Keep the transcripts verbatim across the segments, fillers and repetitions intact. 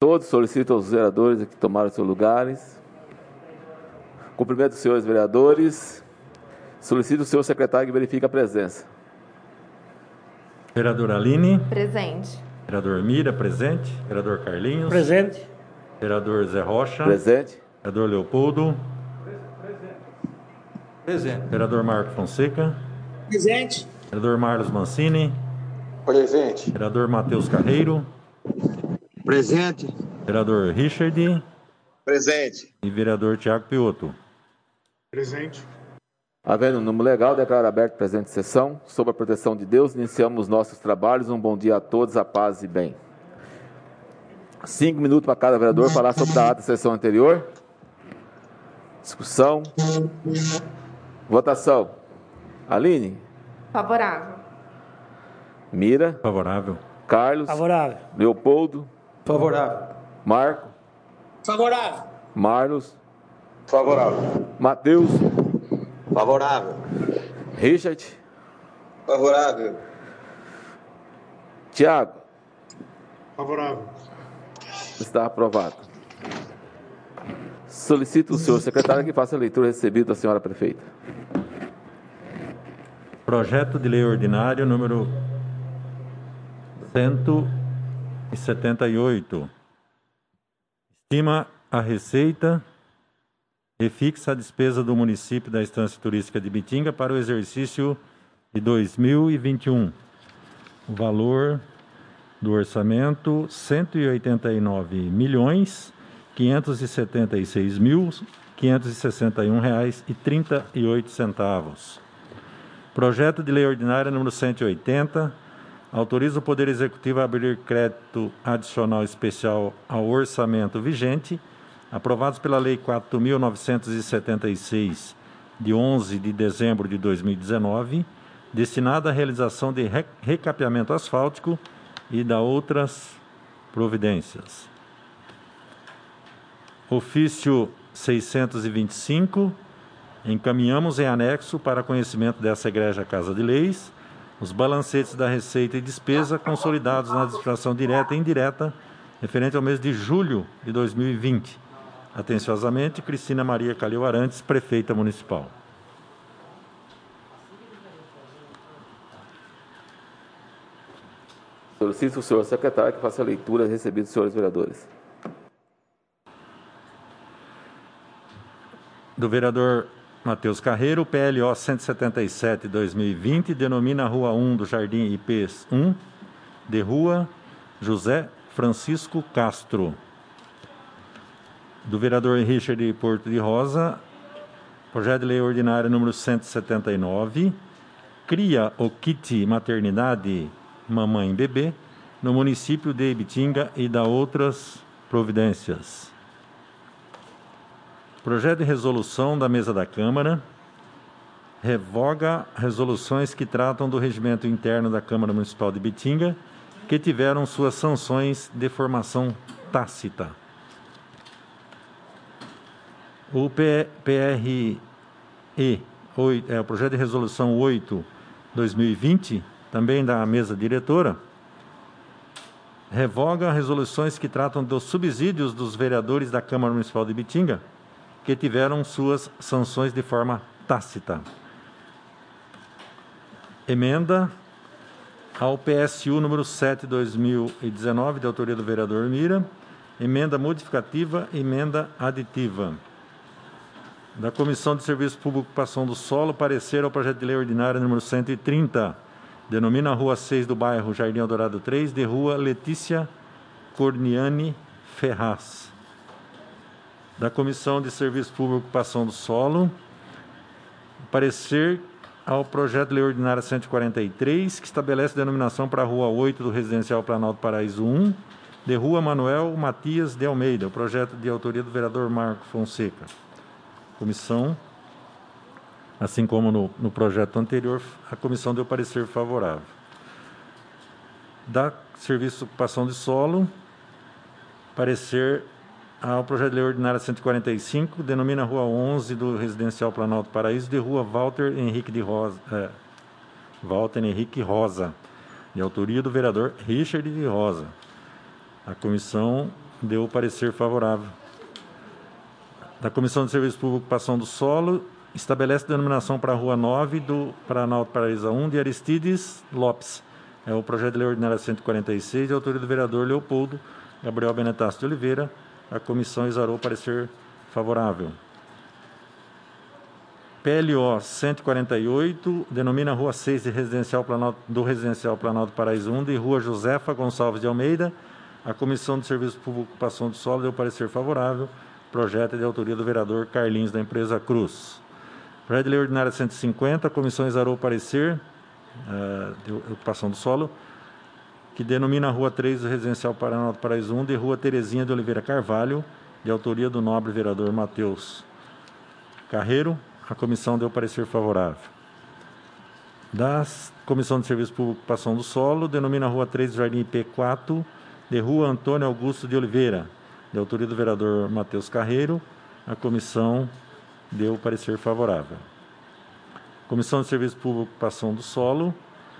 todos. Solicito aos vereadores que tomaram seus lugares. Cumprimento os senhores vereadores. Solicito o senhor secretário que verifique a presença. Vereador Aline. Presente. Vereador Mira, presente. Vereador Carlinhos. Presente. Vereador Zé Rocha. Presente. Vereador Leopoldo. Presente. Vereador Marco Fonseca. Presente. Vereador Marlos Mancini. Presente. Vereador Matheus Carreiro. Presente. Vereador Richard. Presente. E vereador Tiago Piotto. Presente. Havendo um número legal, declaro aberto a presente sessão. Sob a proteção de Deus, iniciamos nossos trabalhos. Um bom dia a todos, a paz e bem. Cinco minutos para cada vereador falar sobre a ata da sessão anterior. Discussão. Votação. Aline. Favorável. Mira. Favorável. Carlos. Favorável. Leopoldo. Favorável. Marco. Favorável. Marlos. Favorável. Matheus. Favorável. Richard. Favorável. Tiago. Favorável. Está aprovado. Solicito o senhor secretário que faça a leitura recebida da senhora prefeita. Projeto de lei ordinário número cento e setenta e oito. Estima a receita e fixa a despesa do município da Estância Turística de Bitinga para o exercício de dois mil e vinte e um. O valor do orçamento, cento e oitenta e nove milhões, quinhentos e setenta e seis mil, quinhentos e sessenta e um reais e trinta e oito centavos. Projeto de lei ordinária número cento e oitenta, autoriza o Poder Executivo a abrir crédito adicional especial ao orçamento vigente, aprovados pela Lei quatro mil novecentos e setenta e seis, de onze de dezembro de dois mil e dezenove, destinada à realização de recapeamento asfáltico e da outras providências. Ofício seiscentos e vinte e cinco, encaminhamos em anexo para conhecimento dessa egrégia Casa de Leis os balancetes da receita e despesa consolidados na administração direta e indireta referente ao mês de julho de dois mil e vinte. Atenciosamente, Cristina Maria Calil Arantes, prefeita municipal. Solicito o senhor secretário que faça a leitura recebida dos senhores vereadores. Do vereador Matheus Carreiro, P L O cento e setenta e sete, dois mil e vinte, denomina a Rua um do Jardim I Ps um, de Rua José Francisco Castro. Do vereador Richard Porto de Rosa, projeto de lei ordinária número cento e setenta e nove, cria o kit maternidade Mamãe Bebê no município de Ibitinga e da outras providências. Projeto de resolução da mesa da Câmara revoga resoluções que tratam do regimento interno da Câmara Municipal de Ibitinga que tiveram suas sanções de formação tácita. O P R E, é, o projeto de resolução oito, dois mil e vinte, também da mesa diretora, revoga resoluções que tratam dos subsídios dos vereadores da Câmara Municipal de Ibitinga que tiveram suas sanções de forma tácita. Emenda ao P S U número sete, dois mil e dezenove, de autoria do vereador Mira, emenda modificativa, emenda aditiva. Da Comissão de Serviço Público e Ocupação do Solo, parecer ao projeto de lei ordinário número cento e trinta, denomina a Rua seis do bairro Jardim Eldorado três, de Rua Letícia Corniani Ferraz. Da Comissão de Serviço Público e Ocupação do Solo, parecer ao projeto de lei ordinária cento e quarenta e três, que estabelece denominação para a Rua oito do Residencial Planalto Paraíso um, de Rua Manuel Matias de Almeida, o projeto de autoria do vereador Marco Fonseca. Comissão, assim como no, no projeto anterior, a comissão deu parecer favorável. Da Serviço de Ocupação de Solo, parecer ao projeto de lei ordinária cento e quarenta e cinco, denomina a Rua onze do Residencial Planalto Paraíso de Rua Walter Henrique de Rosa, é, Walter Henrique Rosa, de autoria do vereador Richard de Rosa. A comissão deu parecer favorável. Da Comissão de Serviço Público e Ocupação do Solo, estabelece denominação para a Rua nove do Planalto Paraíso um de Aristides Lopes. É o projeto de lei ordinária cento e quarenta e seis, de autoria do vereador Leopoldo Gabriel Benetassi de Oliveira. A comissão exarou parecer favorável. P L O cento e quarenta e oito, denomina a Rua seis de residencial Planalto, do Residencial Planalto Paraíso um de Rua Josefa Gonçalves de Almeida. A Comissão de Serviço Público e Ocupação do Solo deu parecer favorável. Projeto é de autoria do vereador Carlinhos, da empresa Cruz. Projeto de lei ordinária cento e cinquenta, a comissão exarou o parecer uh, de ocupação do solo, que denomina a Rua três do Residencial Planalto Paraíso um de Rua Terezinha de Oliveira Carvalho, de autoria do nobre vereador Matheus Carreiro. A comissão deu parecer favorável. Da Comissão de Serviço Público e Ocupação do Solo, denomina a Rua três do Jardim I P quatro, de Rua Antônio Augusto de Oliveira, de autoria do vereador Matheus Carreiro. A comissão deu parecer favorável. Comissão de Serviço Público e Ocupação do Solo,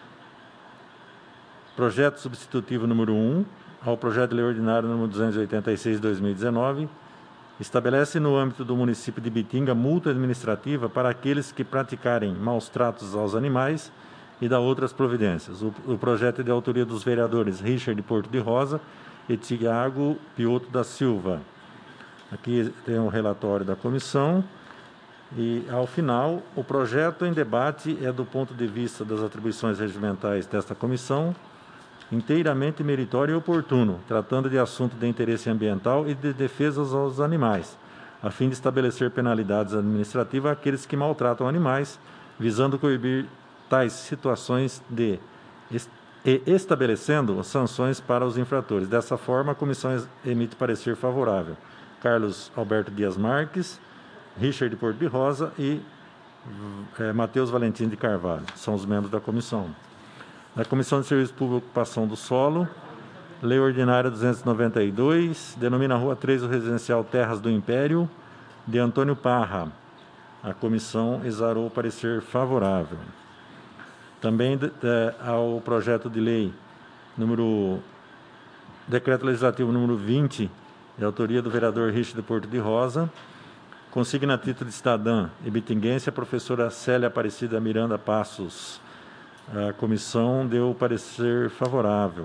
projeto substitutivo número um ao projeto de lei ordinário número duzentos e oitenta e seis de dois mil e dezenove, estabelece no âmbito do município de Ibitinga multa administrativa para aqueles que praticarem maus tratos aos animais e dá outras providências. O, o projeto é de autoria dos vereadores Richard Porto de Rosa e Tiago Pioto da Silva. Aqui tem um relatório da comissão e, ao final, o projeto em debate é, do ponto de vista das atribuições regimentais desta comissão, inteiramente meritório e oportuno, tratando de assunto de interesse ambiental e de defesa aos animais, a fim de estabelecer penalidades administrativas àqueles que maltratam animais, visando coibir tais situações de e estabelecendo sanções para os infratores. Dessa forma, a comissão emite parecer favorável. Carlos Alberto Dias Marques, Richard Porto de Rosa e é, Matheus Valentim de Carvalho são os membros da comissão. Da Comissão de Serviço Público e Ocupação do Solo, Lei Ordinária duzentos e noventa e dois, denomina a Rua três do Residencial Terras do Império, de Antônio Parra. A comissão exarou o parecer favorável. Também de, de, ao projeto de lei número Decreto Legislativo número vinte, de autoria do vereador Richard Porto de Rosa, consigna a título de cidadã ibitinguense a professora Célia Aparecida Miranda Passos. A comissão deu parecer favorável.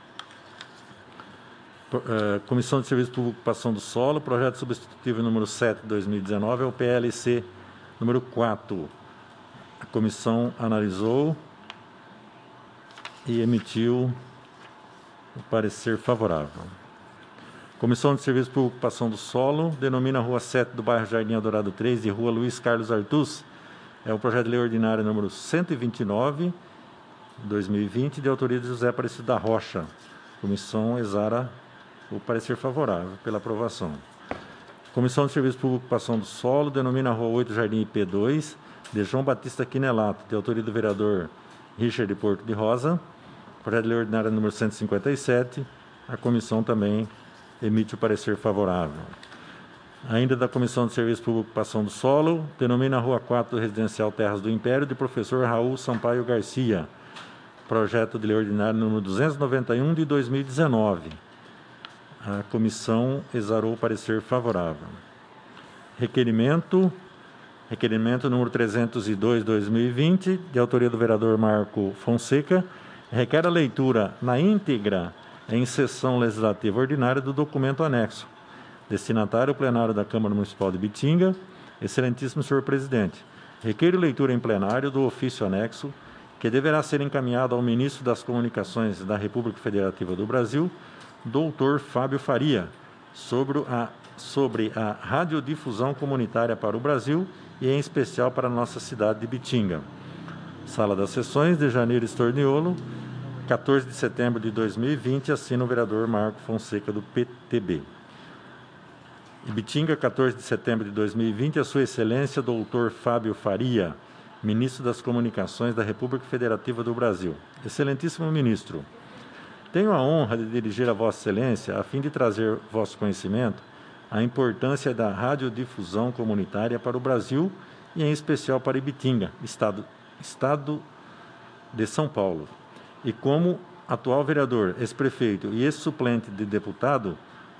Comissão de Serviço Público e Ocupação do Solo, projeto substitutivo número sete de dois mil e dezenove, é o P L C número quatro. A comissão analisou e emitiu o parecer favorável. Comissão de Serviço Público e Ocupação do Solo, denomina a Rua sete do bairro Jardim Eldorado três de Rua Luiz Carlos Artus. É o projeto de lei ordinário número cento e vinte e nove, dois mil e vinte, de autoria de José Aparecido da Rocha. A comissão exara o parecer favorável pela aprovação. Comissão de Serviço Público e Ocupação do Solo, denomina a Rua oito, Jardim I P dois, de João Batista Quinelato, de autoria do vereador Richard Porto de Rosa. Projeto de lei ordinária número cento e cinquenta e sete. A comissão também emite o parecer favorável. Ainda da Comissão de Serviço Público e Ocupação do Solo, denomina a Rua quatro do Residencial Terras do Império, de professor Raul Sampaio Garcia. Projeto de lei ordinário número duzentos e noventa e um, de dois mil e dezenove. A comissão exarou o parecer favorável. Requerimento, requerimento número trezentos e dois, dois mil e vinte, de autoria do vereador Marco Fonseca, requer a leitura na íntegra em sessão legislativa ordinária do documento anexo. Destinatário, plenário da Câmara Municipal de Ibitinga. Excelentíssimo senhor presidente, requeiro leitura em plenário do ofício anexo, que deverá ser encaminhado ao ministro das Comunicações da República Federativa do Brasil, doutor Fábio Faria, sobre a, sobre a radiodifusão comunitária para o Brasil e, em especial, para a nossa cidade de Ibitinga. Sala das Sessões, de Janeiro Estorniolo, quatorze de setembro de dois mil e vinte, assina o vereador Marco Fonseca, do P T B. Ibitinga, quatorze de setembro de dois mil e vinte, a sua excelência, doutor Fábio Faria, ministro das Comunicações da República Federativa do Brasil. Excelentíssimo ministro, tenho a honra de dirigir a vossa excelência a fim de trazer vosso conhecimento a importância da radiodifusão comunitária para o Brasil e, em especial, para Ibitinga, estado, estado de São Paulo. E como atual vereador, ex-prefeito e ex-suplente de deputado,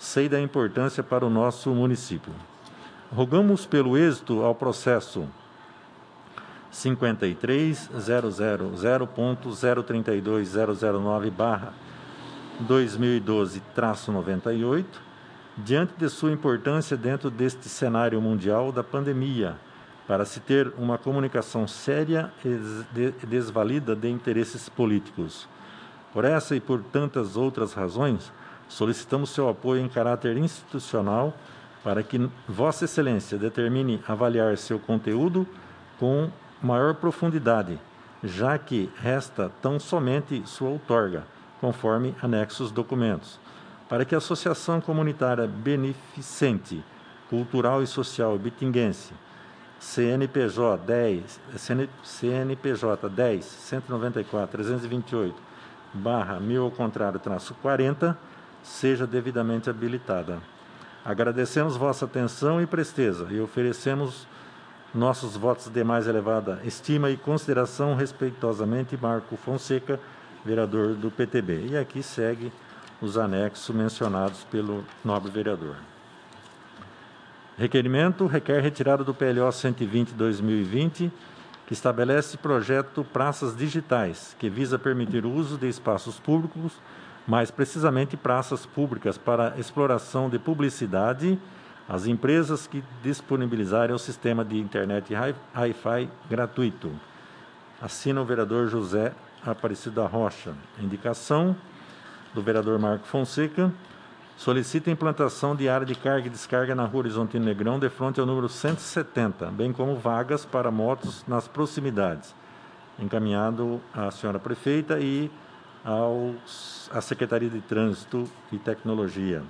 sei da importância para o nosso município. Rogamos pelo êxito ao processo cinquenta e três zero zero zero ponto zero três dois zero zero nove barra dois mil e doze traço noventa e oito, diante de sua importância dentro deste cenário mundial da pandemia, para se ter uma comunicação séria e desvalida de interesses políticos. Por essa e por tantas outras razões, solicitamos seu apoio em caráter institucional para que Vossa Excelência determine avaliar seu conteúdo com maior profundidade, já que resta tão somente sua outorga, conforme anexos documentos, para que a Associação Comunitária Beneficente, Cultural e Social Bitinguense, C N P J dez, C N P J dez, cento e noventa e quatro, trezentos e vinte e oito, barra mil ao contrário, traço quarenta, seja devidamente habilitada. Agradecemos vossa atenção e presteza e oferecemos nossos votos de mais elevada estima e consideração, respeitosamente, Marco Fonseca, vereador do P T B. E aqui segue os anexos mencionados pelo nobre vereador. Requerimento requer retirada do P L O cento e vinte barra dois mil e vinte, que estabelece projeto Praças Digitais, que visa permitir o uso de espaços públicos, mais precisamente praças públicas, para exploração de publicidade às empresas que disponibilizarem o sistema de internet Wi-Fi gratuito. Assina o vereador José Aparecido da Rocha. Indicação do vereador Marco Fonseca. Solicita a implantação de área de carga e descarga na Rua Horizontino Negrão, de frente ao número cento e setenta, bem como vagas para motos nas proximidades. Encaminhado à senhora prefeita e aos, à Secretaria de Trânsito e Tecnologia.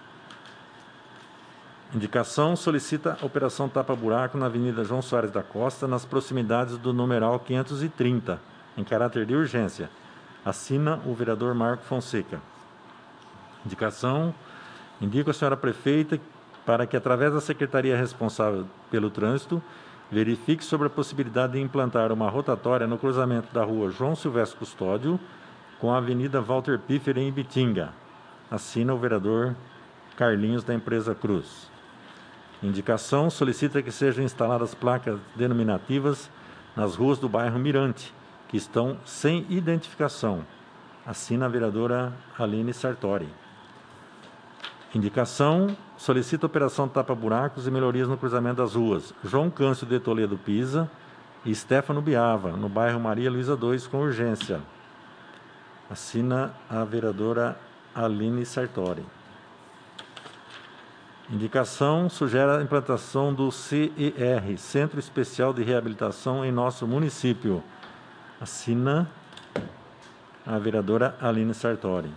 Indicação: solicita a operação tapa-buraco na Avenida João Soares da Costa, nas proximidades do numeral quinhentos e trinta, em caráter de urgência. Assina o vereador Marco Fonseca. Indicação: indico a senhora prefeita para que, através da secretaria responsável pelo trânsito, verifique sobre a possibilidade de implantar uma rotatória no cruzamento da rua João Silvestre Custódio com a Avenida Walter Piffer, em Ibitinga. Assina o vereador Carlinhos, da empresa Cruz. Indicação: solicita que sejam instaladas placas denominativas nas ruas do bairro Mirante, que estão sem identificação. Assina a vereadora Aline Sartori. Indicação: solicita operação tapa-buracos e melhorias no cruzamento das ruas João Câncio de Toledo Pisa e Stefano Biava, no bairro Maria Luísa dois, com urgência. Assina a vereadora Aline Sartori. Indicação: sugere a implantação do C E R, Centro Especial de Reabilitação, em nosso município. Assina a vereadora Aline Sartori.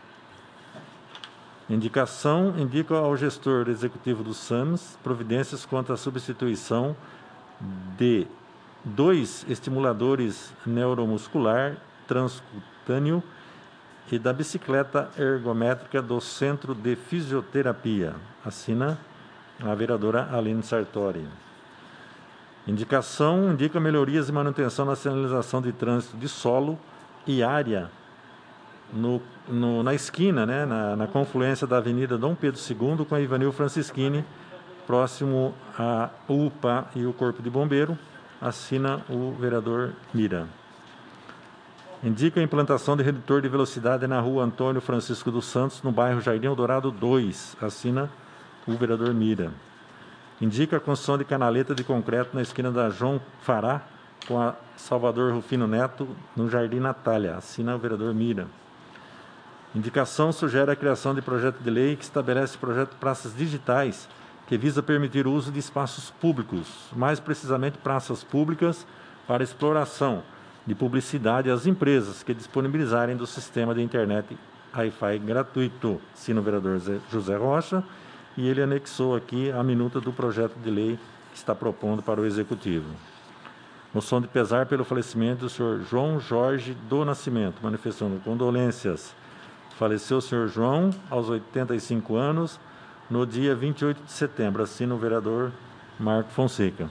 Indicação: indica ao gestor executivo do SAMS providências quanto à substituição de dois estimuladores neuromuscular transcutâneo e da bicicleta ergométrica do Centro de Fisioterapia. Assina a vereadora Aline Sartori. Indicação: indica melhorias e manutenção na sinalização de trânsito de solo e área no, no, na esquina, né, na, na confluência da Avenida Dom Pedro segundo com a Ivanil Francischini, próximo à U P A e o Corpo de Bombeiro. Assina o vereador Mira. Indica a implantação de redutor de velocidade na rua Antônio Francisco dos Santos, no bairro Jardim Eldorado dois. Assina o vereador Mira. Indica a construção de canaleta de concreto na esquina da João Fará com a Salvador Rufino Neto, no Jardim Natália. Assina o vereador Mira. Indicação: sugere a criação de projeto de lei que estabelece o projeto Praças Digitais, que visa permitir o uso de espaços públicos, mais precisamente praças públicas, para exploração de publicidade às empresas que disponibilizarem do sistema de internet Wi-Fi gratuito. Assina o vereador José Rocha, e ele anexou aqui a minuta do projeto de lei que está propondo para o Executivo. Moção de pesar pelo falecimento do senhor João Jorge do Nascimento, manifestando condolências. Faleceu o senhor João aos oitenta e cinco anos, no dia vinte e oito de setembro. Assina o vereador Marco Fonseca.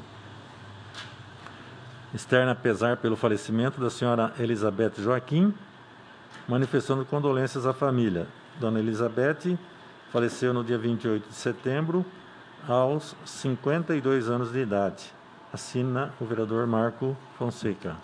Externa pesar pelo falecimento da senhora Elizabeth Joaquim, manifestando condolências à família. Dona Elizabeth faleceu no dia vinte e oito de setembro, aos cinquenta e dois anos de idade. Assina o vereador Marco Fonseca.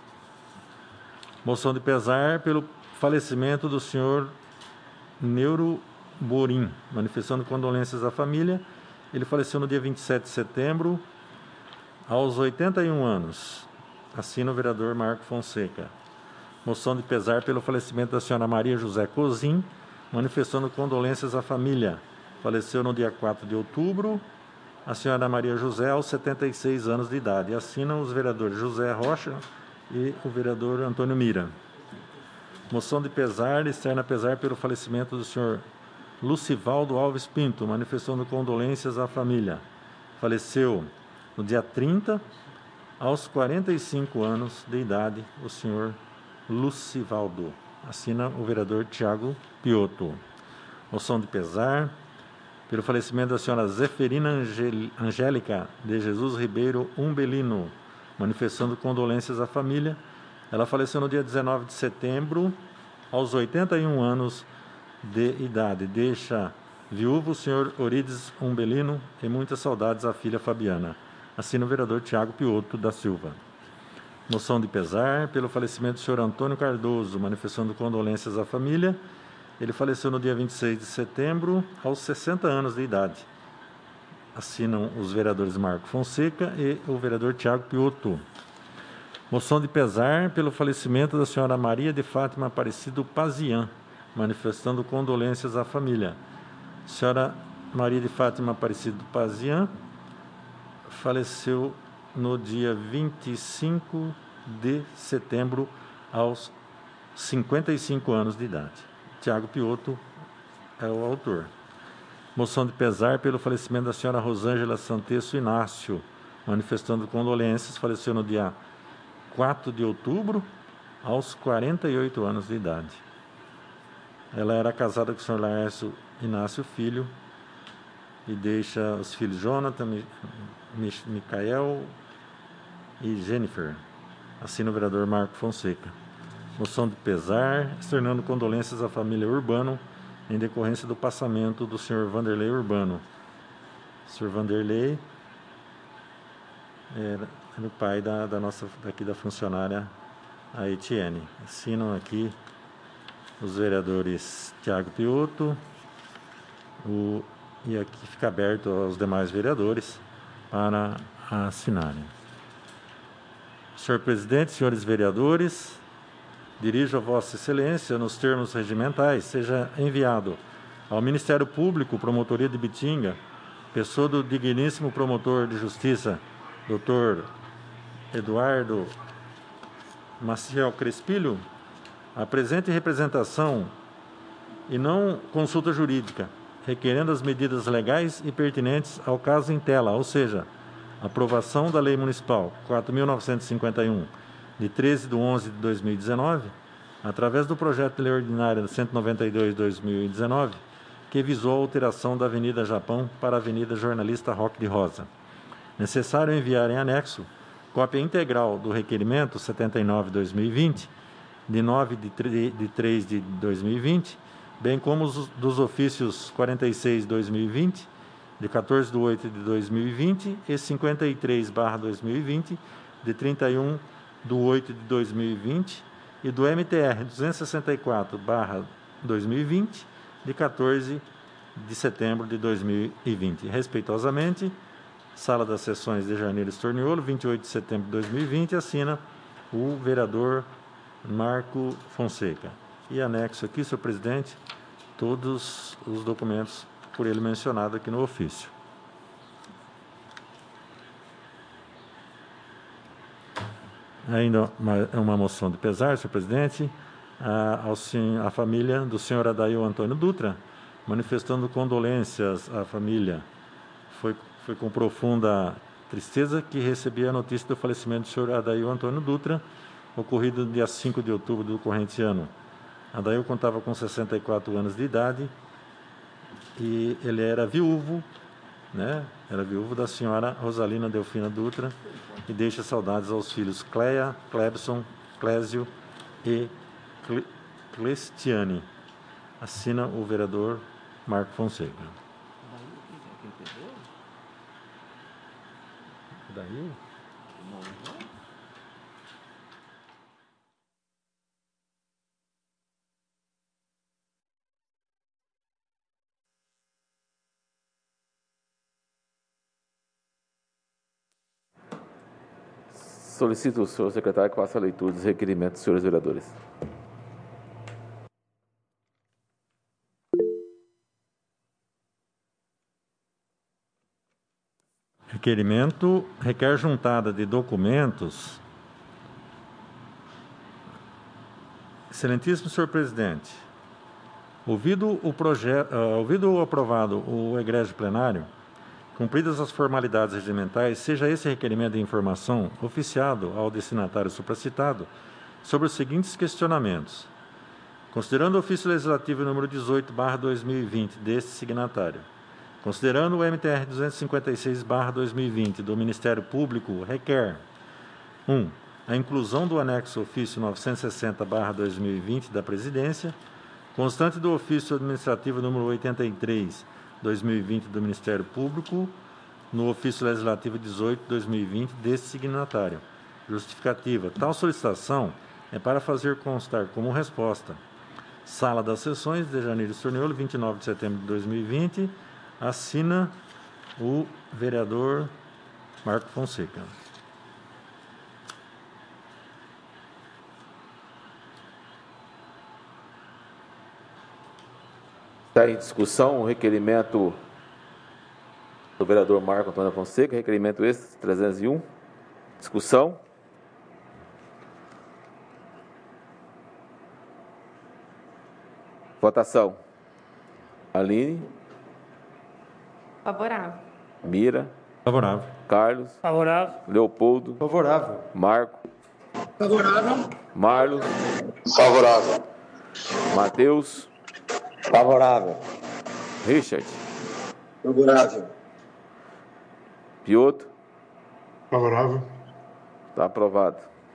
Moção de pesar pelo falecimento do senhor Neuro Borim, manifestando condolências à família. Ele faleceu no dia vinte e sete de setembro, aos oitenta e um anos. Assina o vereador Marco Fonseca. Moção de pesar pelo falecimento da senhora Maria José Cozin, manifestando condolências à família. Faleceu no dia quatro de outubro, a senhora Maria José, aos setenta e seis anos de idade. Assinam os vereadores José Rocha e o vereador Antônio Mira. Moção de pesar, externa pesar pelo falecimento do senhor Lucivaldo Alves Pinto, manifestando condolências à família. Faleceu no dia trinta, aos quarenta e cinco anos de idade, o senhor Lucivaldo. Assina o vereador Tiago Piotto. Moção de pesar pelo falecimento da senhora Zeferina Angel... Angélica de Jesus Ribeiro Umbelino, manifestando condolências à família. Ela faleceu no dia dezenove de setembro, aos oitenta e um anos de idade. Deixa viúvo o senhor Orides Umbelino e muitas saudades à filha Fabiana. Assina o vereador Tiago Piotto da Silva. Moção de pesar pelo falecimento do senhor Antônio Cardoso, manifestando condolências à família. Ele faleceu no dia vinte e seis de setembro, aos sessenta anos de idade. Assinam os vereadores Marco Fonseca e o vereador Tiago Piotto. Moção de pesar pelo falecimento da senhora Maria de Fátima Aparecido Pazian, manifestando condolências à família. A senhora Maria de Fátima Aparecido Pazian faleceu no dia vinte e cinco de setembro, aos cinquenta e cinco anos de idade. Tiago Piotto é o autor. Moção de pesar pelo falecimento da senhora Rosângela Santesso Inácio, manifestando condolências. Faleceu no dia quatro de outubro, aos quarenta e oito anos de idade. Ela era casada com o senhor Laércio Inácio Filho e deixa os filhos Jonathan, Mi, Mi, Micael e Jennifer. Assina o vereador Marco Fonseca. Moção de pesar, externando condolências à família Urbano, em decorrência do passamento do senhor Vanderlei Urbano. O senhor Vanderlei era o pai da, da nossa, daqui da funcionária, a Etienne. Assinam aqui os vereadores Tiago Piotto, o, e aqui fica aberto aos demais vereadores para assinarem. Senhor presidente, senhores vereadores, dirijo a Vossa Excelência, nos termos regimentais, seja enviado ao Ministério Público, Promotoria de Bitinga, pessoa do digníssimo promotor de justiça, doutor Eduardo Maciel Crespilho, a presente representação e não consulta jurídica, requerendo as medidas legais e pertinentes ao caso em tela, ou seja, aprovação da Lei Municipal quatro mil novecentos e cinquenta e um, de treze de onze de dois mil e dezenove, através do projeto de lei ordinária cento e noventa e dois de dois mil e dezenove, que visou a alteração da Avenida Japão para a Avenida Jornalista Roque de Rosa. Necessário enviar em anexo cópia integral do requerimento setenta e nove de dois mil e vinte, de nove de três de dois mil e vinte, bem como os dos ofícios quarenta e seis de dois mil e vinte, de quatorze de oito de dois mil e vinte e cinquenta e três barra dois mil e vinte, de trinta e um de oito de dois mil e vinte, e do M T R duzentos e sessenta e quatro barra dois mil e vinte, de quatorze de setembro de dois mil e vinte. Respeitosamente, Sala das Sessões de Janeiro Estorniolo, vinte e oito de setembro de dois mil e vinte, assina o vereador Marco Fonseca. E anexo aqui, senhor presidente, todos os documentos por ele mencionado aqui no ofício. Ainda uma, uma moção de pesar, senhor presidente, a, ao, a família do senhor Adail Antônio Dutra, manifestando condolências à família. Foi, foi com profunda tristeza que recebi a notícia do falecimento do senhor Adail Antônio Dutra, ocorrido no dia cinco de outubro do corrente ano. Adail contava com sessenta e quatro anos de idade e ele era viúvo, né? Era viúvo da senhora Rosalina Delfina Dutra, e deixa saudades aos filhos Cleia, Clebson, Clésio e Clestiane. Assina o vereador Marco Fonseca. Daí? Solicito o senhor secretário que faça a leitura dos requerimentos dos senhores vereadores. Requerimento requer juntada de documentos. Excelentíssimo senhor presidente, ouvido o projeto, uh, ouvido o aprovado o egrégio plenário, cumpridas as formalidades regimentais, seja esse requerimento de informação oficiado ao destinatário supracitado sobre os seguintes questionamentos. Considerando o ofício legislativo número dezoito barra dois mil e vinte deste signatário, considerando o M T R duzentos e cinquenta e seis barra dois mil e vinte do Ministério Público, requer um a inclusão do anexo ofício novecentos e sessenta barra dois mil e vinte da Presidência, constante do ofício administrativo número oitenta e três barra dois mil e vinte do Ministério Público, no ofício legislativo dezoito barra dois mil e vinte deste signatário. Justificativa. Tal solicitação é para fazer constar como resposta. Sala das Sessões de Janeiro Sorniolo, vinte e nove de setembro de dois mil e vinte, assina o vereador Marco Fonseca. Está em discussão o requerimento do vereador Marco Antônio Fonseca, requerimento esse, trezentos e um. Discussão. Votação. Aline. Favorável. Mira. Favorável. Carlos. Favorável. Leopoldo. Favorável. Marco. Favorável. Marlos. Favorável. Matheus. Favorável. Richard. Favorável. Piotr. Favorável. Está aprovado.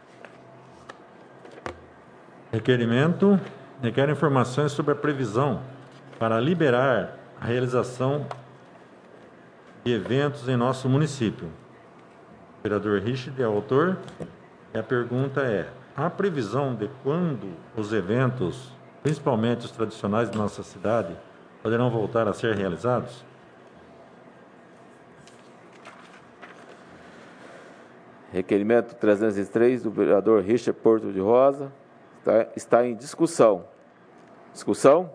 Requerimento requer informações sobre a previsão para liberar a realização de eventos em nosso município. O vereador Richard é o autor e a pergunta é: há previsão de quando os eventos, principalmente os tradicionais de nossa cidade, poderão voltar a ser realizados? Requerimento trezentos e três do vereador Richard Porto de Rosa está, está em discussão. Discussão?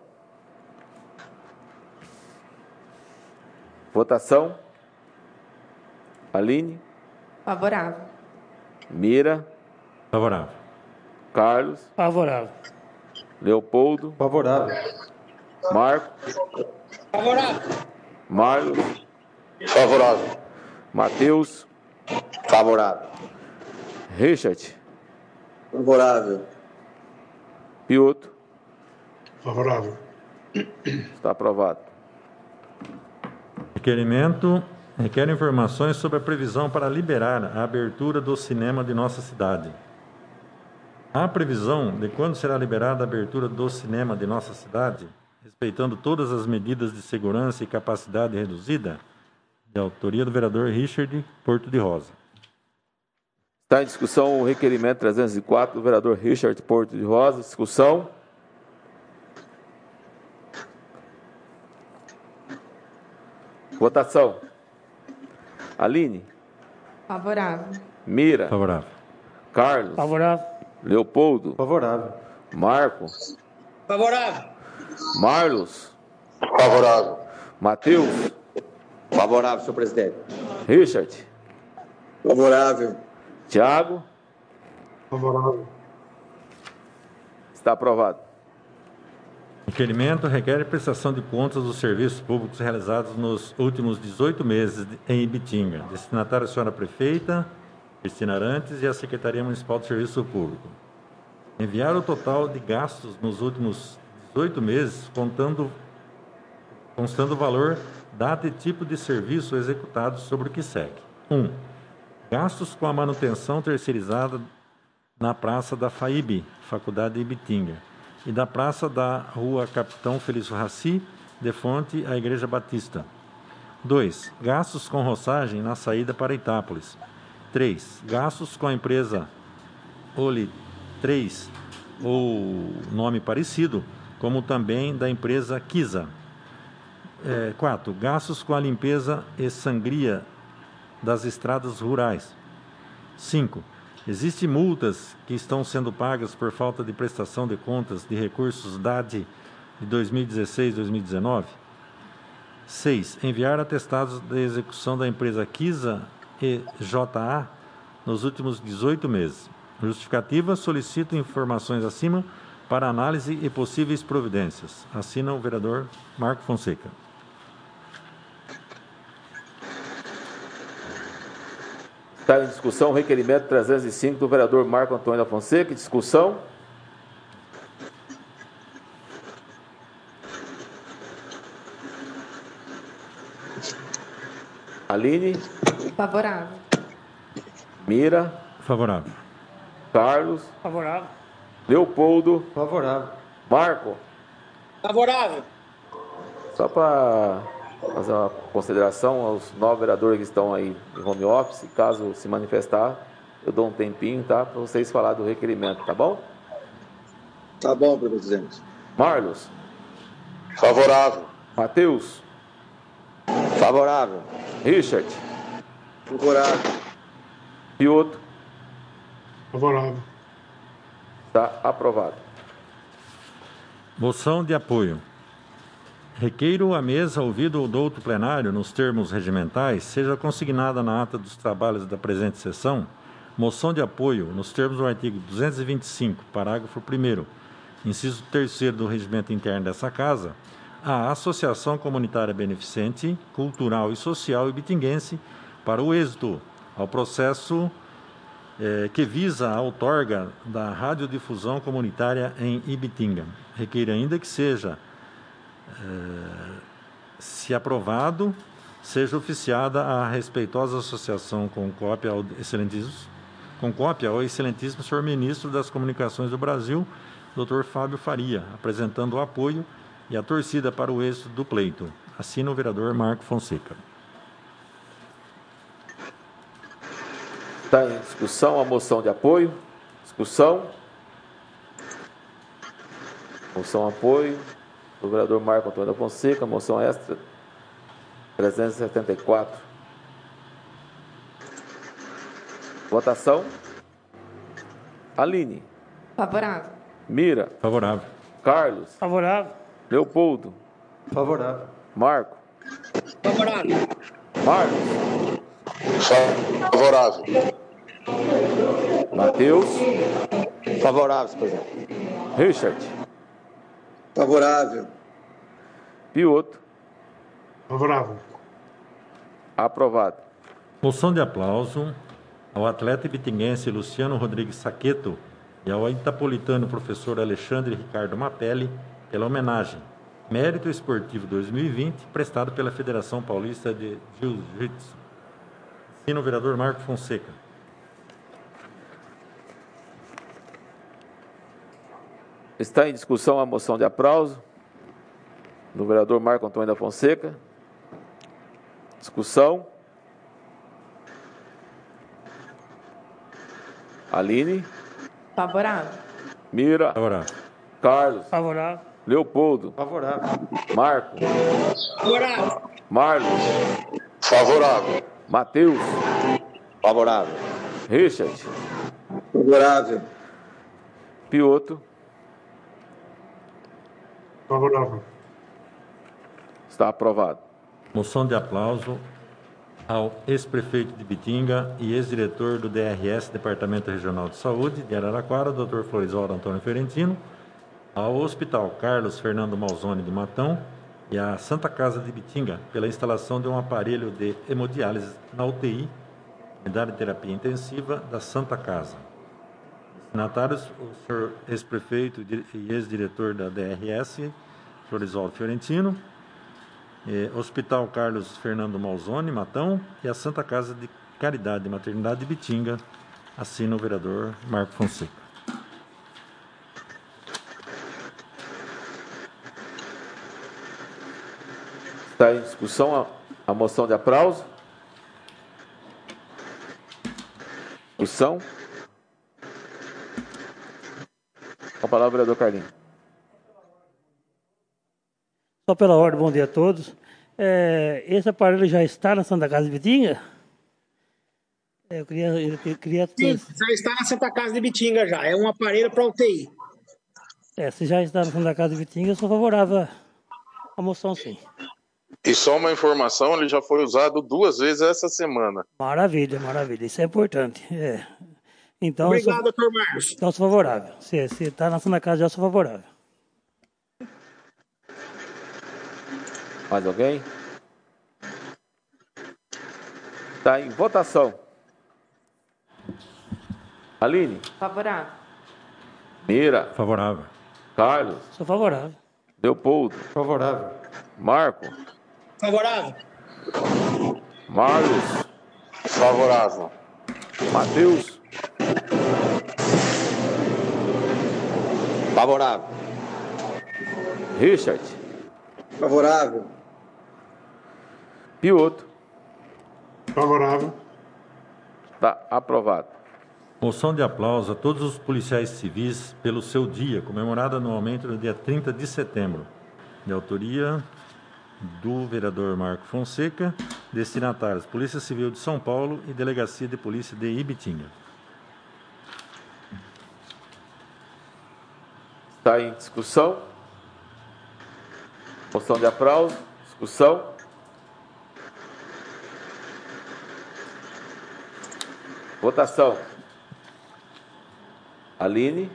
Votação. Aline. Favorável. Mira. Favorável. Carlos. Favorável. Leopoldo. Favorável. Marco. Favorável. Marlos. Favorável. Matheus. Favorável. Richard. Favorável. Piotr. Favorável. Está aprovado. Requerimento requer informações sobre a previsão para liberar a abertura do cinema de nossa cidade. Há previsão de quando será liberada a abertura do cinema de nossa cidade, respeitando todas as medidas de segurança e capacidade reduzida? De autoria do vereador Richard Porto de Rosa. Está em discussão o requerimento trezentos e quatro do vereador Richard Porto de Rosa. Discussão. Votação. Aline. Favorável. Mira. Favorável. Carlos. Favorável. Leopoldo. Favorável. Marco. Favorável. Marlos. Favorável. Matheus. Favorável, senhor presidente. Richard. Favorável. Tiago. Favorável. Está aprovado. Requerimento requer prestação de contas dos serviços públicos realizados nos últimos dezoito meses em Ibitinga. Destinatária a senhora prefeita, Cristina Arantes e a Secretaria Municipal de Serviço Público. Enviar o total de gastos nos últimos dezoito meses, contando, constando o valor, data e tipo de serviço executado sobre o que segue. um. Gastos com a manutenção terceirizada na Praça da F A I B, Faculdade de Ibitinga, e da Praça da Rua Capitão Felício Raci de fonte à Igreja Batista. dois. Gastos com roçagem na saída para Itápolis. três. Gastos com a empresa Oli três ou nome parecido, como também da empresa Kisa. É, quatro. Gastos com a limpeza e sangria das estradas rurais. cinco. Existem multas que estão sendo pagas por falta de prestação de contas de recursos D A D de dois mil e dezesseis a dois mil e dezenove. seis. Enviar atestados de execução da empresa Kisa e J A nos últimos dezoito meses. Justificativa: solicito informações acima para análise e possíveis providências. Assina o vereador Marco Fonseca. Está em discussão o requerimento trezentos e cinco do vereador Marco Antônio da Fonseca. Discussão. Aline. Favorável. Mira. Favorável. Carlos. Favorável. Leopoldo. Favorável. Marco. Favorável. Só para fazer uma consideração aos nove vereadores que estão aí em home office, caso se manifestar, eu dou um tempinho, tá? Para vocês falar do requerimento, tá bom? Tá bom, presidente. Marlos. Favorável. Matheus. Favorável. Richard. Favorável. Piotr. Favorável. Está aprovado. Moção de apoio. Requeiro a mesa, ouvido o douto plenário, nos termos regimentais, seja consignada na ata dos trabalhos da presente sessão, moção de apoio, nos termos do artigo duzentos e vinte e cinco, parágrafo primeiro, inciso terceiro do regimento interno dessa Casa, à Associação Comunitária Beneficente, Cultural e Social ibitinguense para o êxito ao processo eh, que visa a outorga da radiodifusão comunitária em Ibitinga. Requeiro ainda que seja É, se aprovado, seja oficiada a respeitosa associação com cópia ao excelentíssimo, com cópia ao excelentíssimo senhor ministro das Comunicações do Brasil, doutor Fábio Faria, apresentando o apoio e a torcida para o êxito do pleito. Assina o vereador Marco Fonseca. Está em discussão a moção de apoio. Discussão. Moção apoio do vereador Marco Antônio da Fonseca, moção extra trezentos e setenta e quatro. Votação. Aline. Favorável. Mira. Favorável. Carlos. Favorável. Leopoldo. Favorável. Marco. Favorável. Marcos. Favorável. Matheus. Favorável, presidente. Richard. Favorável. Piotr. Favorável. Aprovado. Moção de aplauso ao atleta ibitinguense Luciano Rodrigues Saqueto e ao itapolitano professor Alexandre Ricardo Mapelli pela homenagem Mérito Esportivo dois mil e vinte prestado pela Federação Paulista de Jiu-Jitsu. Assina o vereador Marco Fonseca. Está em discussão a moção de aplauso do vereador Marco Antônio da Fonseca. Discussão. Aline. Favorável. Mira. Favorável. Carlos. Favorável. Leopoldo. Favorável. Marco. Favorável. Marlos. Favorável. Matheus. Favorável. Richard. Favorável. Piotr. Favorável. Está aprovado. Moção de aplauso ao ex-prefeito de Ibitinga e ex-diretor do D R S, Departamento Regional de Saúde, de Araraquara, doutor Florisvaldo Antônio Ferentino, ao Hospital Carlos Fernando Malzone do Matão e à Santa Casa de Ibitinga, pela instalação de um aparelho de hemodiálise na U T I, Unidade de Terapia Intensiva da Santa Casa. Destinatários, o senhor ex-prefeito e ex-diretor da D R S, Florisvaldo Fiorentino, eh, Hospital Carlos Fernando Malzone, Matão, e a Santa Casa de Caridade e Maternidade de Ibitinga, assina o vereador Marco Fonseca. Está em discussão a, a moção de aplauso. Discussão. Com a palavra, o vereador Carlinhos. Só pela ordem, bom dia a todos. É, esse aparelho já está na Santa Casa de Bitinga? É, eu queria... Eu queria... Sim, já está na Santa Casa de Bitinga já. É um aparelho para U T I. É, se já está na Santa Casa de Bitinga, eu sou favorável à moção, sim. E só uma informação, ele já foi usado duas vezes essa semana. Maravilha, maravilha. Isso é importante. É. Então, Obrigado, sou... doutor Marcos. Então, sou favorável. Se está na Santa Casa, já sou favorável. Mais alguém? Está em votação. Aline. Favorável. Mira. Favorável. Carlos. Sou favorável. Leopoldo. Favorável. Marco. Favorável. Marlos. Favorável. Matheus. Favorável. Richard. Favorável. Pioto. Favorável. Está aprovado. Moção de aplauso a todos os policiais civis pelo seu dia, comemorado anualmente no dia trinta de setembro. De autoria do vereador Marco Fonseca, destinatários Polícia Civil de São Paulo e Delegacia de Polícia de Ibitinga. Está em discussão. Moção de aplauso. Discussão. Votação. Aline.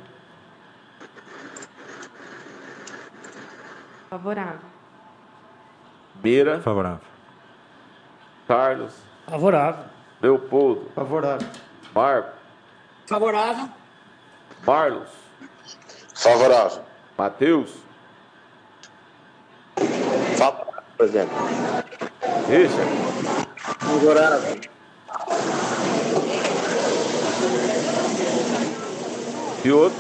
Favorável. Mira. Favorável. Carlos. Favorável. Leopoldo. Favorável. Marco. Favorável. Marlos. Favorável. Matheus. Favorável, presidente. Richard. Favorável. Pioto.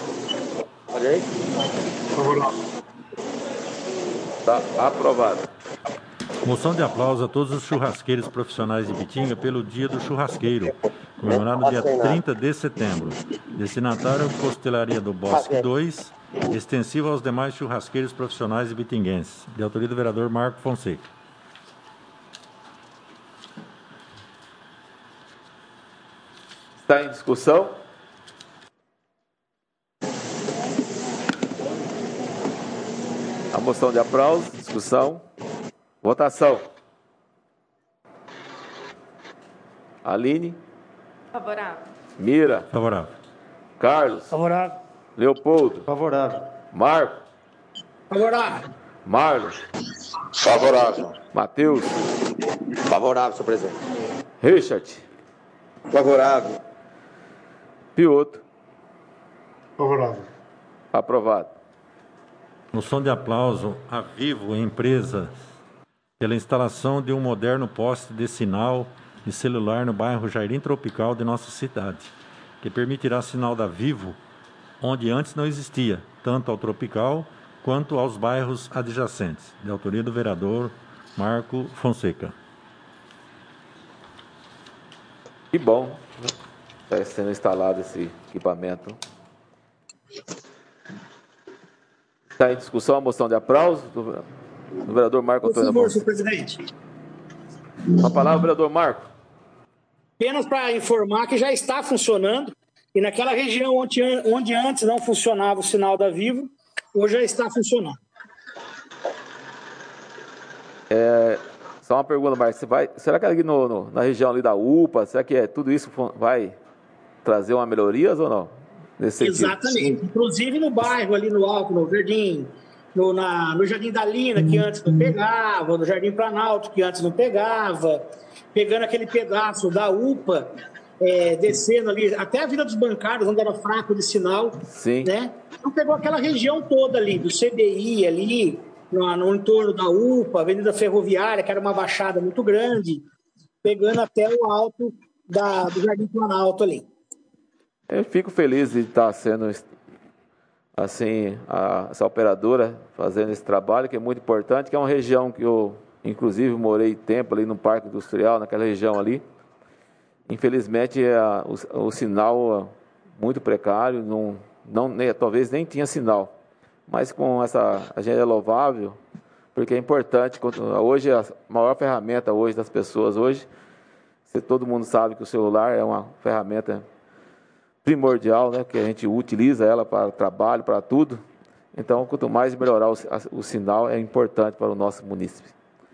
Favorável. Está aprovado. Moção de aplauso a todos os churrasqueiros profissionais de Ibitinga pelo Dia do Churrasqueiro, comemorado no dia trinta de setembro. Destinatário Costelaria do Bosque dois, extensivo aos demais churrasqueiros profissionais ibitinguenses. De autoria do vereador Marco Fonseca. Está em discussão. A moção de aplauso, discussão, votação. Aline. Favorável. Mira. Favorável. Carlos. Favorável. Leopoldo. Favorável. Marco. Favorável. Marlos. Favorável. Matheus. Favorável, senhor presidente. Richard. Favorável. Pioto. Favorável. Aprovado. Moção de aplauso a Vivo Empresa pela instalação de um moderno poste de sinal de celular no bairro Jardim Tropical de nossa cidade, que permitirá sinal da Vivo onde antes não existia, tanto ao Tropical quanto aos bairros adjacentes. De autoria do vereador Marco Fonseca. Que bom está sendo instalado esse equipamento. Está em discussão a moção de aplauso do, do vereador Marco Por Antônio favor, Afonso. senhor presidente. Com a palavra, vereador Marco. Apenas para informar que já está funcionando e naquela região onde, onde antes não funcionava o sinal da Vivo, hoje já está funcionando. É, só uma pergunta, Marco. Você vai, será que aqui no, no, na região ali da U P A, será que é, tudo isso vai trazer uma melhorias ou não? Nesse Exatamente. sentido? Inclusive no bairro ali no Alto, no Jardim, no, na, no Jardim da Lina, que antes não pegava, no Jardim Planalto, que antes não pegava, pegando aquele pedaço da U P A, é, descendo ali, até a Vila dos Bancários, onde era fraco de sinal. Sim. Né? Então pegou aquela região toda ali, do C D I ali, no, no entorno da U P A, Avenida Ferroviária, que era uma baixada muito grande, pegando até o alto da, do Jardim Planalto ali. Eu fico feliz de estar sendo assim, a, essa operadora fazendo esse trabalho, que é muito importante, que é uma região que eu inclusive morei tempo ali no Parque Industrial, naquela região ali. Infelizmente, é, o, o sinal é muito precário, não, não, nem, talvez nem tinha sinal. Mas com essa agenda é louvável, porque é importante, hoje a maior ferramenta hoje das pessoas, hoje, se todo mundo sabe que o celular é uma ferramenta primordial, né, que a gente utiliza ela para trabalho, para tudo. Então, quanto mais melhorar o, a, o sinal, é importante para o nosso município.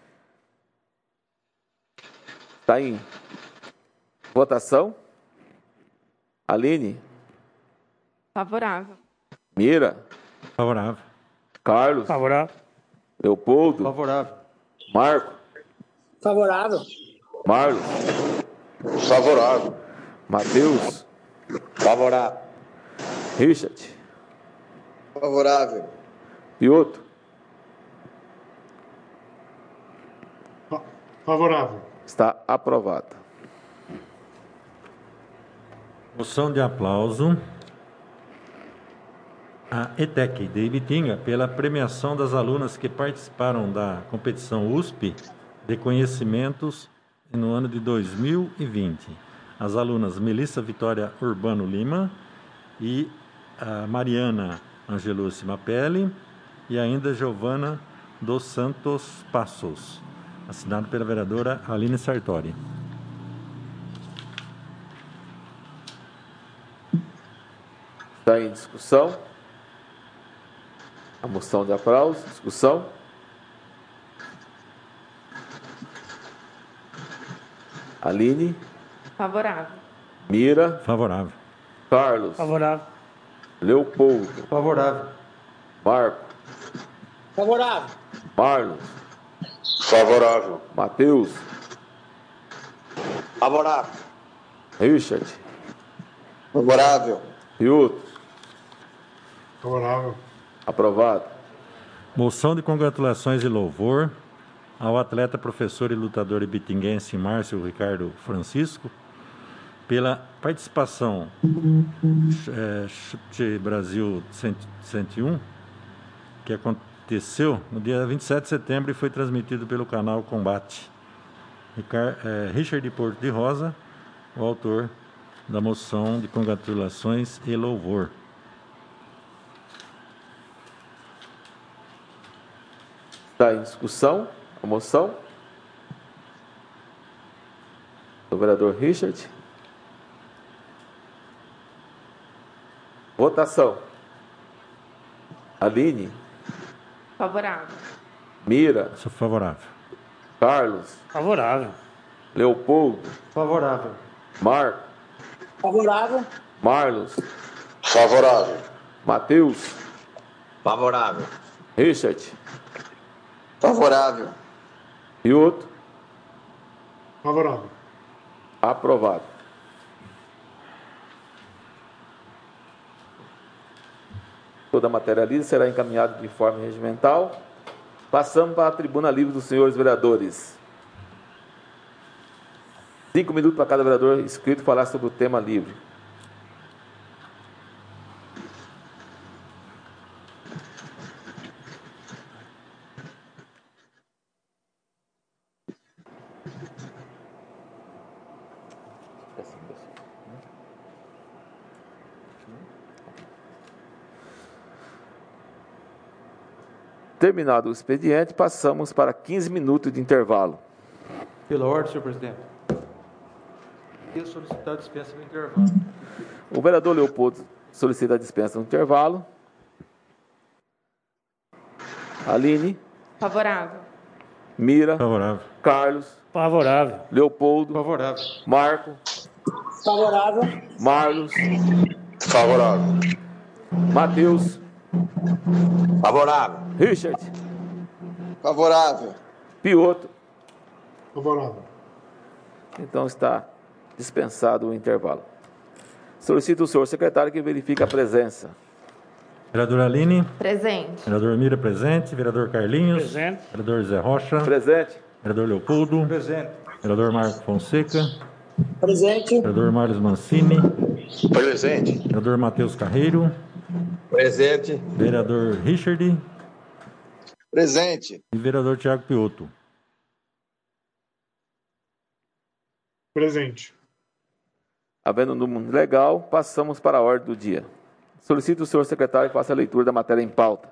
Está em votação. Aline? Favorável. Mira? Favorável. Carlos? Favorável. Leopoldo? Favorável. Marco? Favorável. Marlos? Favorável. Mateus? Favorável. Richard? Favorável. Piotr? Favorável. Está aprovado. Moção de aplauso à ETEC de Ibitinga pela premiação das alunas que participaram da competição U S P de conhecimentos no ano de dois mil e vinte. As alunas Melissa Vitória Urbano Lima e a Mariana Angelucci Mapelli e ainda Giovana dos Santos Passos. Assinado pela vereadora Aline Sartori. Está em discussão. A moção de aplauso. Discussão. Aline. Favorável. Mira. Favorável. Carlos. Favorável. Leopoldo. Favorável. Marco. Favorável. Marlos. Favorável. Mateus. Favorável. Richard. Favorável. Piotr. Favorável. Aprovado. Moção de congratulações e louvor ao atleta, professor e lutador ibitinguense Márcio Ricardo Francisco pela participação é, Chute Brasil cento e um, que aconteceu no dia vinte e sete de setembro e foi transmitido pelo canal Combate. Ricar, é, Richard Porto de Rosa, o autor da moção de congratulações e louvor. Está em discussão a moção do vereador Richard. Votação. Aline. Favorável. Mira. Sou favorável. Carlos. Favorável. Leopoldo. Favorável. Marco. Favorável. Marlos. Favorável. Mateus. Favorável. Richard. Favorável. Piotr. Favorável. Aprovado. Toda a matéria lida será encaminhada de forma regimental. Passamos para a tribuna livre dos senhores vereadores. Cinco minutos para cada vereador inscrito falar sobre o tema livre. Terminado o expediente, passamos para quinze minutos de intervalo. Pela ordem, senhor presidente. Eu solicitar a dispensa do intervalo. O vereador Leopoldo solicita a dispensa do intervalo. Aline. Favorável. Mira. Favorável. Carlos. Favorável. Leopoldo. Favorável. Marco. Favorável. Marlos. Favorável. Mateus. Favorável. Richard. Favorável. Piotr. Favorável. Então está dispensado o intervalo. Solicito o senhor secretário que verifique a presença. Vereador Aline. Presente. Vereador Mira, presente. Vereador Carlinhos. Presente. Vereador Zé Rocha. Presente. Vereador Leopoldo. Presente. Vereador Marco Fonseca. Presente. Vereador Marlos Mancini. Presente. Vereador Matheus Carreiro. Presente. Vereador Richard. Presente. E vereador Tiago Piotto. Presente. Havendo número legal, passamos para a ordem do dia. Solicito o senhor secretário que faça a leitura da matéria em pauta.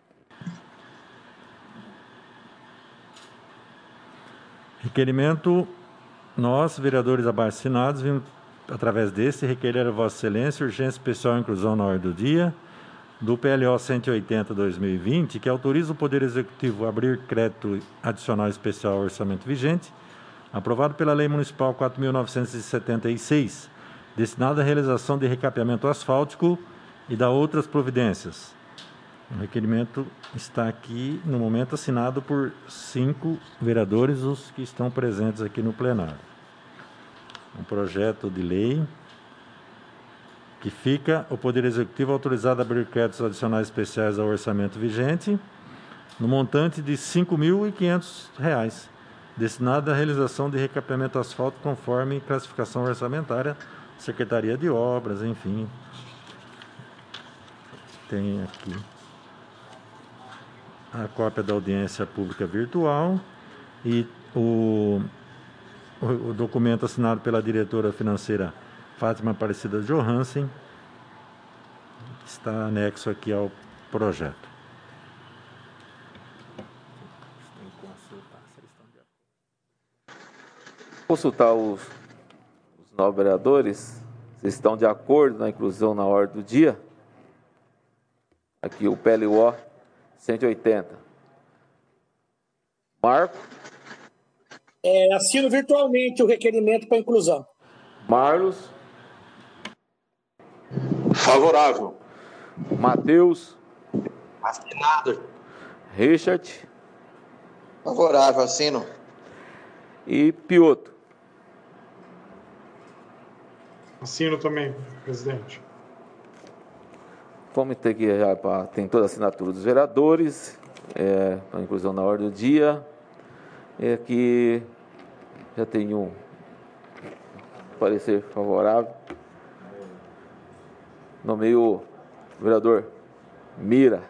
Requerimento, nós, vereadores abaixo assinados, vimos, através desse, requerer a Vossa Excelência urgência especial inclusão na ordem do dia do P L O cento e oitenta barra dois mil e vinte, que autoriza o Poder Executivo a abrir crédito adicional especial ao orçamento vigente, aprovado pela Lei Municipal quatro mil novecentos e setenta e seis, destinado à realização de recapeamento asfáltico e da outras providências. O requerimento está aqui, no momento, assinado por cinco vereadores, os que estão presentes aqui no plenário. Um projeto de lei que fica o Poder Executivo autorizado a abrir créditos adicionais especiais ao orçamento vigente, no montante de cinco mil e quinhentos reais, destinado à realização de recapeamento asfáltico conforme classificação orçamentária, Secretaria de Obras, enfim. Tem aqui a cópia da audiência pública virtual e o, o, o documento assinado pela diretora financeira Fátima Aparecida Johansen, que está anexo aqui ao projeto. Consultar os, os nove vereadores, se estão de acordo na inclusão na ordem do dia. Aqui o P L O cento e oitenta. Marco. É, assino virtualmente o requerimento para inclusão. Marlos. Favorável. Matheus. Assinado. Richard. Favorável, assino. E Piotr. Assino também, presidente. Como tem, aqui já, tem toda a assinatura dos vereadores, é, a inclusão na ordem do dia. É que já tem um parecer favorável. Nomeio o vereador Mira.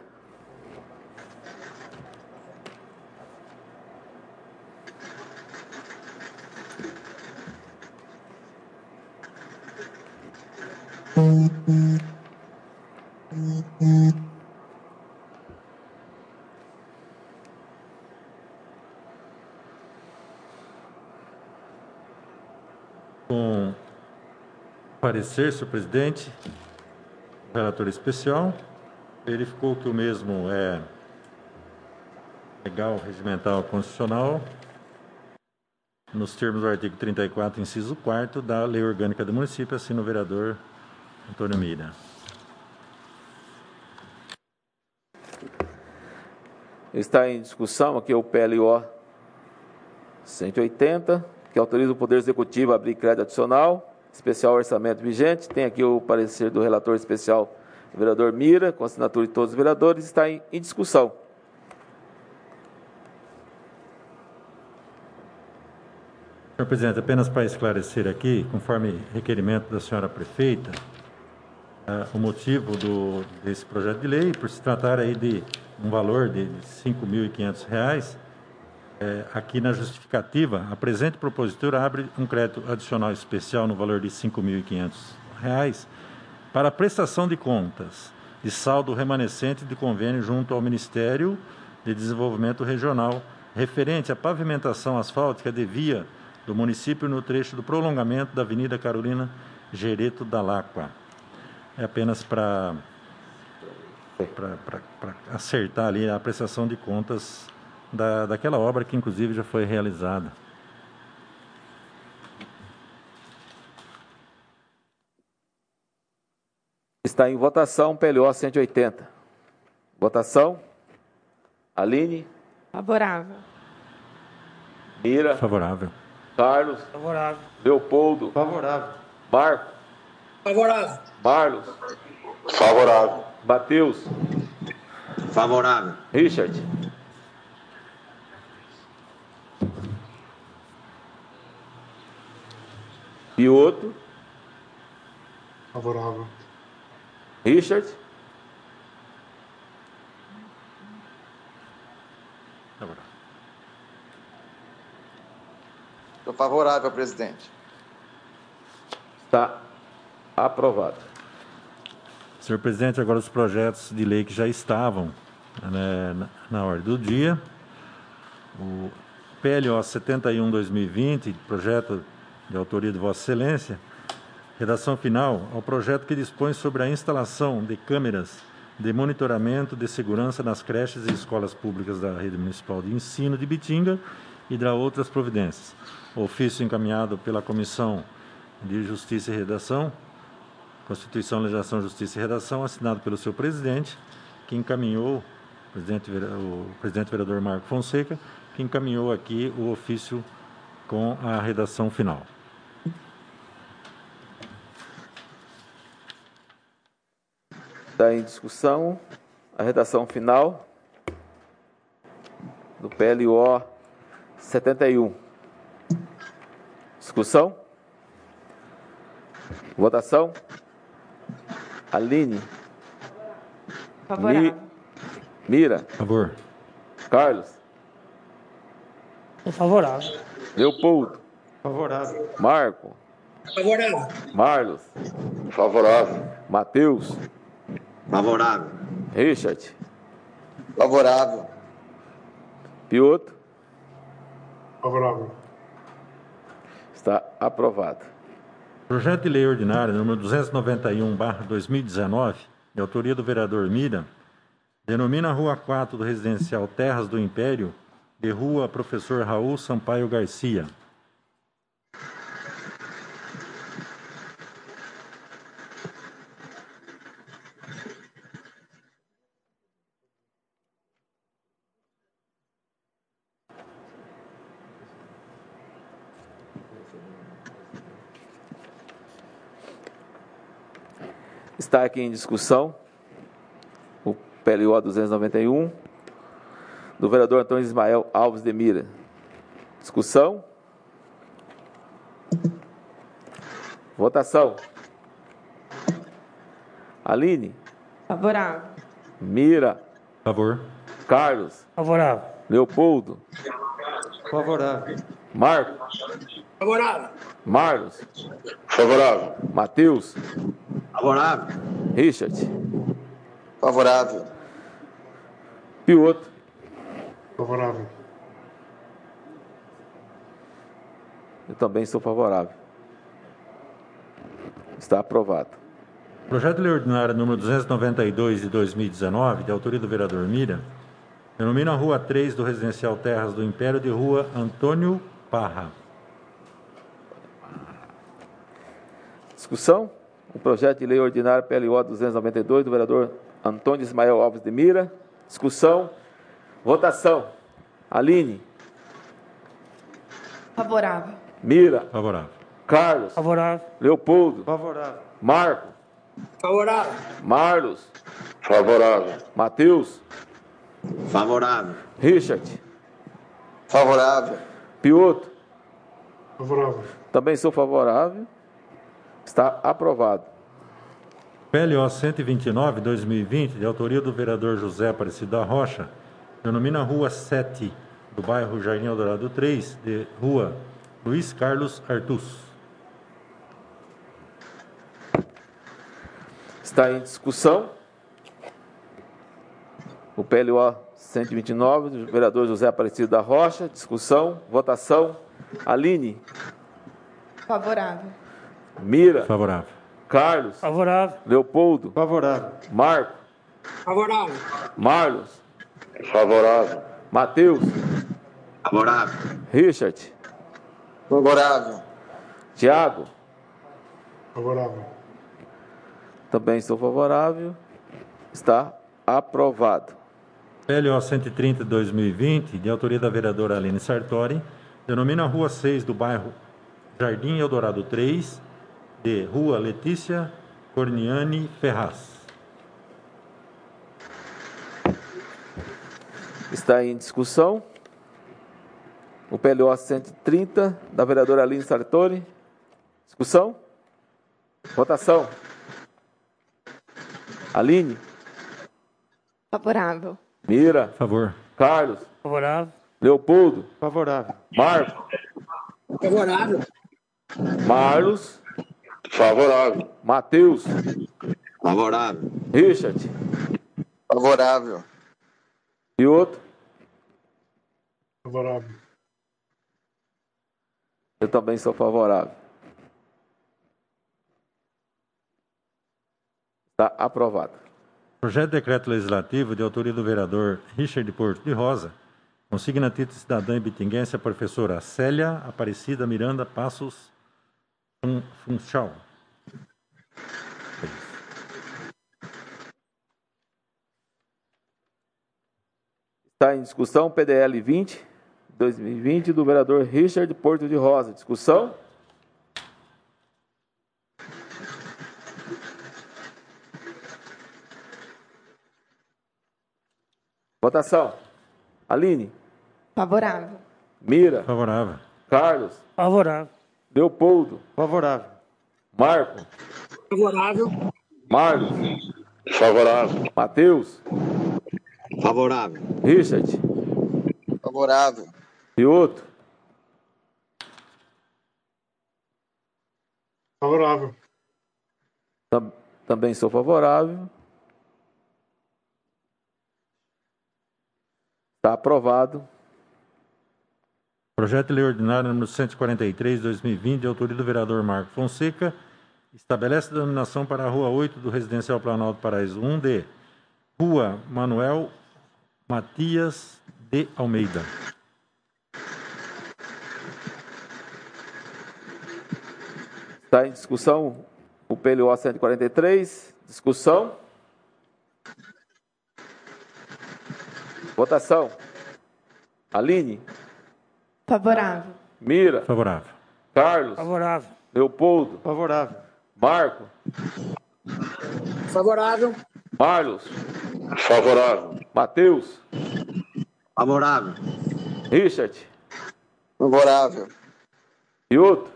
Com parecer, senhor presidente, relator especial, verificou que o mesmo é legal, regimental, constitucional, nos termos do artigo trinta e quatro, inciso quarto da Lei Orgânica do Município, assina o vereador Antônio Mira. Está em discussão aqui o P L O cento e oitenta, que autoriza o Poder Executivo a abrir crédito adicional, especial orçamento vigente. Tem aqui o parecer do relator especial, o vereador Mira, com assinatura de todos os vereadores, está em, em discussão. Senhor presidente, apenas para esclarecer aqui, conforme requerimento da senhora prefeita, uh, o motivo do, desse projeto de lei, por se tratar aí de um valor de cinco mil e quinhentos reais, é, aqui na justificativa, a presente propositura abre um crédito adicional especial no valor de cinco mil e quinhentos reais para a prestação de contas de saldo remanescente de convênio junto ao Ministério de Desenvolvimento Regional referente à pavimentação asfáltica de via do município no trecho do prolongamento da Avenida Carolina Gereto da Lacqua. É apenas para para acertar ali a prestação de contas da, daquela obra que, inclusive, já foi realizada. Está em votação P L O cento e oitenta. Votação. Aline. Favorável. Mira. Favorável. Carlos. Favorável. Leopoldo. Favorável. Marco. Favorável. Marlos. Favorável. Matheus. Favorável. Richard. Piotr. Favorável. Richard. Favorável. Estou favorável, presidente. Está aprovado. Senhor presidente, agora os projetos de lei que já estavam, né, na, na ordem do dia. O P L O setenta e um barra dois mil e vinte, projeto de autoria de Vossa Excelência, redação final ao projeto que dispõe sobre a instalação de câmeras de monitoramento de segurança nas creches e escolas públicas da Rede Municipal de Ensino de Bitinga e de outras providências. Ofício encaminhado pela Comissão de Justiça e Redação, Constituição, Legislação, Justiça e Redação, assinado pelo seu presidente, que encaminhou, o presidente, o presidente vereador Marco Fonseca, que encaminhou aqui o ofício com a redação final. Está em discussão a redação final do P L O setenta e um. Discussão? Votação? Aline? Favorável. Mi, Mira? Favor. Carlos? Sou favorável. Leopoldo? Favorável. Marco? Favorável. Marlos? Favorável. Matheus? Favorável. Richard? Favorável. Piotr? Favorável. Está aprovado. Projeto de Lei Ordinária número duzentos e noventa e um barra dois mil e dezenove, de autoria do vereador Mira, denomina a Rua quatro do Residencial Terras do Império de Rua Professor Raul Sampaio Garcia. Está aqui em discussão o P L O duzentos e noventa e um do vereador Antônio Ismael Alves de Mira. Discussão. Votação. Aline? Favorável. Mira? Favor. Carlos? Favorável. Leopoldo? Favorável. Marco? Favorável. Marlos? Favorável. Matheus? Favorável. Richard? Favorável. Piotr? Favorável. Eu também sou favorável. Está aprovado. Projeto de Lei Ordinária número duzentos e noventa e dois de dois mil e dezenove, de autoria do vereador Mira, denomina a Rua três do Residencial Terras do Império de Rua Antônio Parra. Discussão. O projeto de lei ordinária P L O duzentos e noventa e dois do vereador Antônio Ismael Alves de Mira. Discussão. Votação. Aline? Favorável. Mira? Favorável. Carlos? Favorável. Leopoldo? Favorável. Marco? Favorável. Marlos? Favorável. Matheus? Favorável. Richard? Favorável. Piotr? Favorável. Também sou favorável. Está aprovado. P L O cento e vinte e nove, dois mil e vinte, de autoria do vereador José Aparecido da Rocha, denomina a Rua sete, do bairro Jardim Eldorado três, de Rua Luiz Carlos Artus. Está em discussão o P L O cento e vinte e nove, do vereador José Aparecido da Rocha. Discussão, votação. Aline? Favorável. Mira? Favorável. Carlos? Favorável. Leopoldo? Favorável. Marco? Favorável. Marlos? Favorável. Matheus? Favorável. Richard? Favorável. Tiago? Favorável. Também sou favorável. Está aprovado. P L O cento e trinta, dois mil e vinte, de autoria da vereadora Aline Sartori, denomina a Rua seis do bairro Jardim Eldorado três, de Rua Letícia Corniani Ferraz. Está em discussão o P L O cento e trinta, da vereadora Aline Sartori. Discussão? Votação. Aline? Favorável. Mira? Favor. Carlos? Favorável. Leopoldo? Favorável. Marco? Favorável. Marlos? Favorável. Matheus. Favorável. Richard. Favorável. E outro? Favorável. Eu também sou favorável. Está aprovado. Projeto de decreto legislativo de autoria do vereador Richard Porto de Rosa, consigna título de cidadã ibitinguense a professora Célia Aparecida Miranda Passos Funchal. Está em discussão P D L vinte, dois mil e vinte, do vereador Richard Porto de Rosa. Discussão? Votação. Aline. Favorável. Mira. Favorável. Carlos. Favorável. Leopoldo. Favorável. Marco. Favorável. Marlos. Favorável. Matheus. Favorável. Richard. Favorável. E outro? Favorável. Tam- também sou favorável. Está aprovado. Projeto de lei ordinário número cento e quarenta e três, dois mil e vinte, de autoria do vereador Marco Fonseca, estabelece a denominação para a Rua oito do Residencial Planalto Paraíso um de Rua Manuel Matias de Almeida. Está em discussão o P L O cento e quarenta e três. Discussão. Votação. Aline. Favorável. Mira. Favorável. Carlos. Favorável. Leopoldo. Favorável. Marco. Favorável. Marlos. Favorável. Matheus. Favorável. Richard. Favorável. E outro?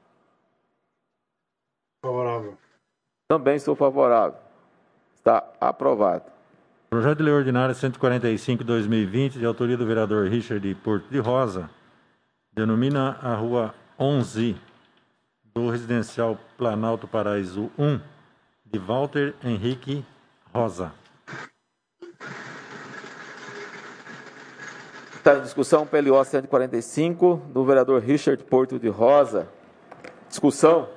Favorável. Também sou favorável. Está aprovado. Projeto de lei ordinário cento e quarenta e cinco, dois mil e vinte, de autoria do vereador Richard Porto de Rosa, denomina a Rua onze do Residencial Planalto Paraíso um, de Walter Henrique Rosa. Está em discussão o P L O cento e quarenta e cinco, do vereador Richard Porto de Rosa. Discussão.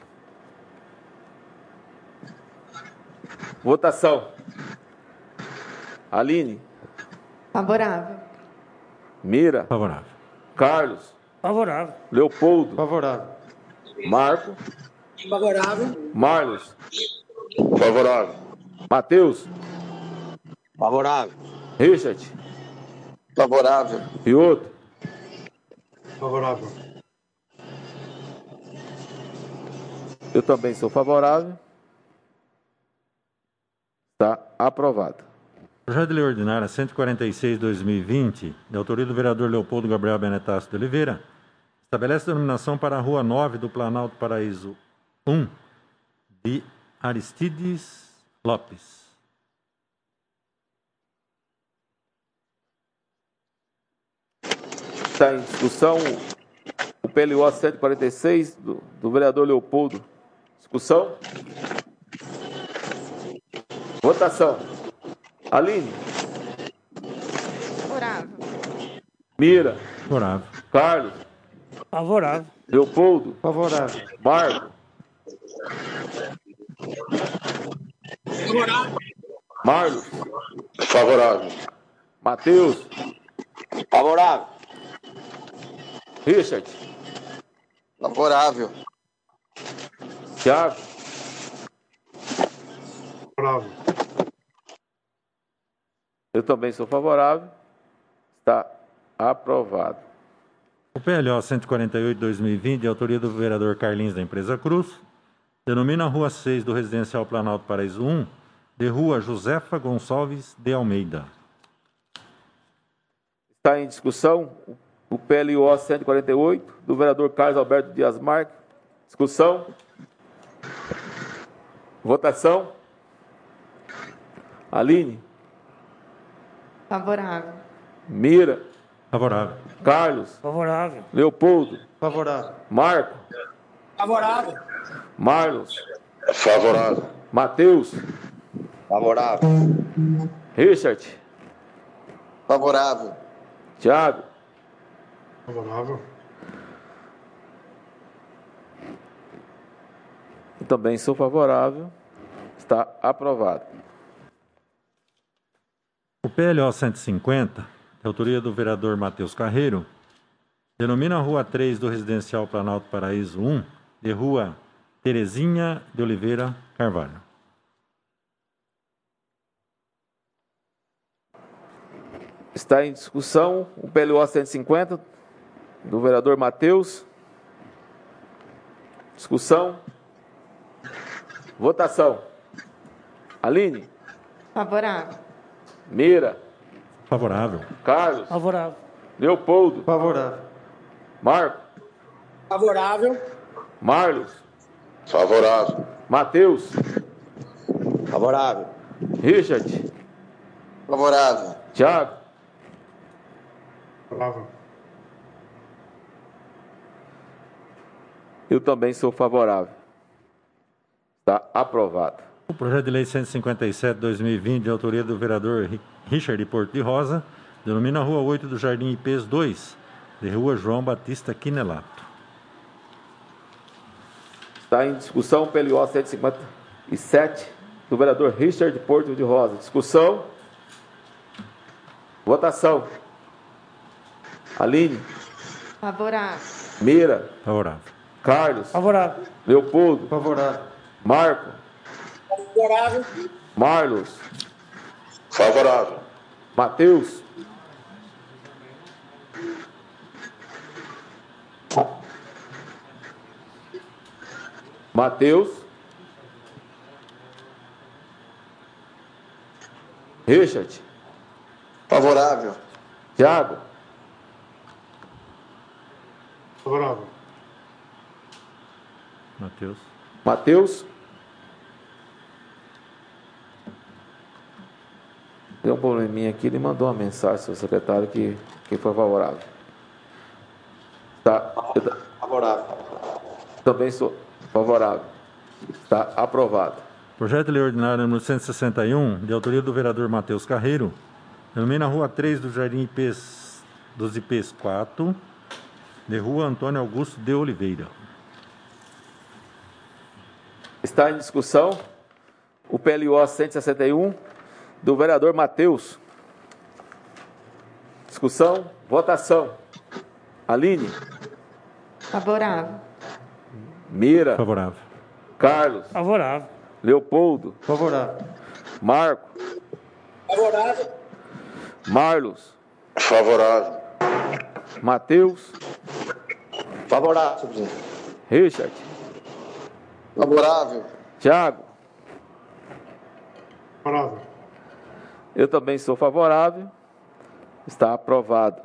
Votação. Aline. Favorável. Mira. Favorável. Carlos. Favorável. Leopoldo. Favorável. Marco. Favorável. Marlos. Favorável. Matheus. Favorável. Richard. Favorável. E outro? Favorável. Eu também sou favorável. Está aprovado. Projeto de lei ordinária cento e quarenta e seis, dois mil e vinte, de autoria do vereador Leopoldo Gabriel Benetácio de Oliveira, estabelece denominação para a Rua nove do Planalto Paraíso um, de Aristides Lopes. Está em discussão o P L O cento e quarenta e seis do, do vereador Leopoldo. Discussão. Votação. Aline. Favorável. Mira. Favorável. Carlos. Favorável. Leopoldo. Favorável. Marco. Favorável. Marlos. Favorável. Matheus. Favorável. Richard. Favorável. Thiago. Favorável. Eu também sou favorável. Está aprovado. O P L O cento e quarenta e oito, dois mil e vinte, de autoria do vereador Carlinhos da Empresa Cruz, denomina a Rua seis do Residencial Planalto Paraíso um, de Rua Josefa Gonçalves de Almeida. Está em discussão o P L O cento e quarenta e oito, do vereador Carlos Alberto Dias Marques. Discussão. Votação. Aline. Favorável. Mira. Favorável. Carlos. Favorável. Leopoldo. Favorável. Marco. Favorável. Marlos. Favorável. Matheus. Favorável. Richard. Favorável. Tiago. Favorável. Eu também sou favorável. Está aprovado. O P L O cento e cinquenta, de autoria do vereador Matheus Carreiro, denomina a Rua três do Residencial Planalto Paraíso um de Rua Terezinha de Oliveira Carvalho. Está em discussão o P L O cento e cinquenta do vereador Matheus. Discussão. Votação. Aline. Favorável. Mira. Favorável. Carlos. Favorável. Leopoldo. Favorável. Marco. Favorável. Marlos. Favorável. Matheus. Favorável. Richard. Favorável. Tiago. Favorável. Eu também sou favorável. Está aprovado. O projeto de lei cento e cinquenta e sete de dois mil e vinte, de autoria do vereador Richard Porto de Rosa, denomina a Rua oito do Jardim I Ps dois, de Rua João Batista Quinelato. Está em discussão o P L O cento e cinquenta e sete do vereador Richard Porto de Rosa. Discussão. Votação. Aline. Favorável. Mira. Favorável. Carlos. Favorável. Leopoldo. Favorável. Marco. Favorável. Marlos. Favorável. Matheus. Matheus. Richard. Favorável. Tiago. Favorável. Matheus. Matheus. Deu um probleminha aqui, ele mandou uma mensagem, seu secretário, que, que foi favorável. Tá. Eu ta- Favorável. também sou favorável. Está aprovado. Projeto de lei ordinário número cento e sessenta e um, de autoria do vereador Matheus Carreiro, denomina a Rua três do Jardim I Ps, dos I Ps quatro, de Rua Antônio Augusto de Oliveira. Está em discussão o P L O cento e sessenta e um do vereador Matheus. Discussão, votação. Aline. Favorável. Mira. Favorável. Carlos. Favorável. Leopoldo. Favorável. Marco. Favorável. Marlos. Favorável. Matheus. Favorável, senhor presidente. Richard. Favorável. Tiago. Favorável. Eu também sou favorável. Está aprovado.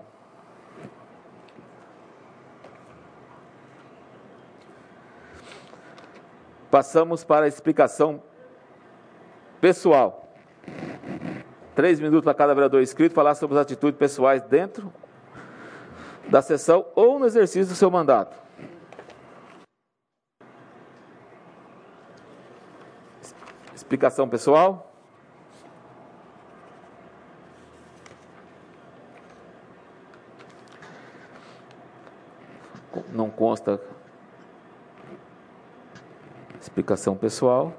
Passamos para a explicação pessoal. Três minutos para cada vereador inscrito falar sobre as atitudes pessoais dentro da sessão ou no exercício do seu mandato. Explicação pessoal. Não consta explicação pessoal.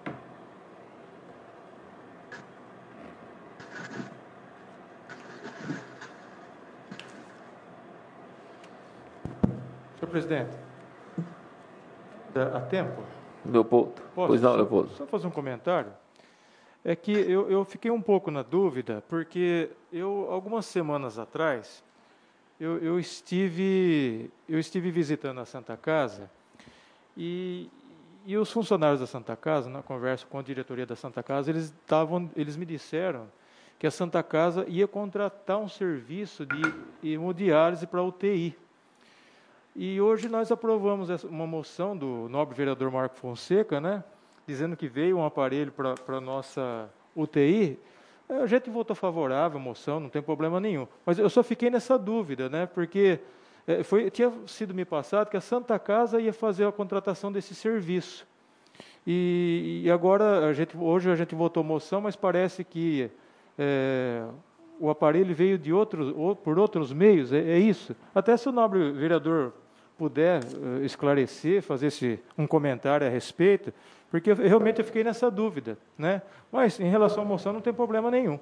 Senhor presidente, dá- há tempo? Leopoldo. Posso Pois não, só- Leopoldo. Só fazer um comentário. É que eu, eu fiquei um pouco na dúvida, porque eu, algumas semanas atrás, eu, eu, estive, eu estive visitando a Santa Casa e, e os funcionários da Santa Casa, na conversa com a diretoria da Santa Casa, eles, tavam, eles me disseram que a Santa Casa ia contratar um serviço de hemodiálise para U T I. E hoje nós aprovamos essa- uma moção do nobre vereador Marco Fonseca, né, dizendo que veio um aparelho para a nossa U T I. A gente votou favorável à moção, não tem problema nenhum. Mas eu só fiquei nessa dúvida, né, porque é, foi, tinha sido me passado que a Santa Casa ia fazer a contratação desse serviço. E, e agora, a gente, hoje a gente votou moção, mas parece que é, o aparelho veio de outros, ou, por outros meios, é, é isso? Até se o nobre vereador puder uh, esclarecer, fazer esse, um comentário a respeito, porque eu, realmente eu fiquei nessa dúvida, né? Mas, em relação à moção, não tem problema nenhum.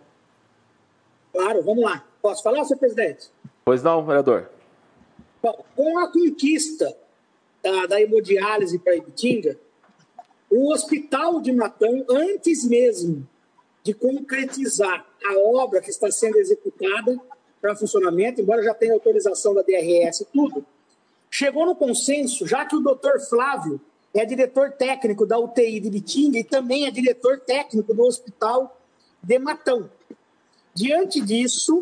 Claro, vamos lá. Posso falar, senhor presidente? Pois não, vereador. Bom, com a conquista da, da hemodiálise para Ibitinga, o Hospital de Matão, antes mesmo de concretizar a obra que está sendo executada para funcionamento, embora já tenha autorização da D R S e tudo, chegou no consenso, já que o doutor Flávio é diretor técnico da U T I de Ibitinga e também é diretor técnico do Hospital de Matão. Diante disso,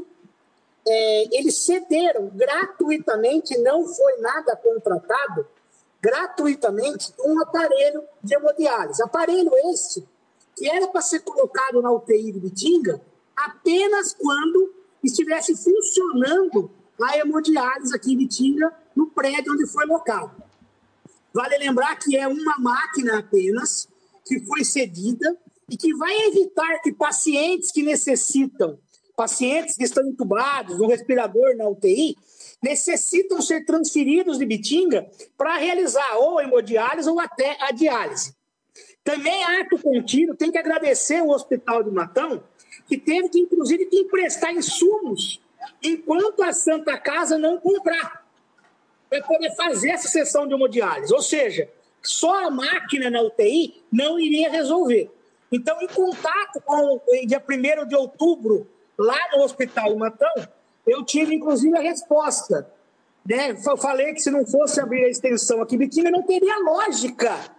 é, eles cederam gratuitamente, não foi nada contratado, gratuitamente, um aparelho de hemodiálise. Aparelho este que era para ser colocado na U T I de Ibitinga apenas quando estivesse funcionando a hemodiálise aqui em Ibitinga, no prédio onde foi locado. Vale lembrar que é uma máquina apenas, que foi cedida e que vai evitar que pacientes que necessitam, pacientes que estão entubados no respirador na U T I, necessitam ser transferidos de Ibitinga para realizar ou a hemodiálise ou até a diálise. Também, ato contínuo, tem que agradecer o Hospital de Matão, que teve que, inclusive, que emprestar insumos enquanto a Santa Casa não comprar, para poder fazer essa sessão de hemodiálise. Ou seja, só a máquina na U T I não iria resolver. Então, em contato com o dia primeiro de outubro, lá no Hospital de Matão, eu tive, inclusive, a resposta. Né? Eu falei que se não fosse abrir a extensão aqui em Ibitinga, não teria lógica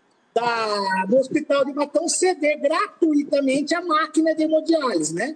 da, do Hospital de Matão ceder gratuitamente a máquina de hemodiálise, né?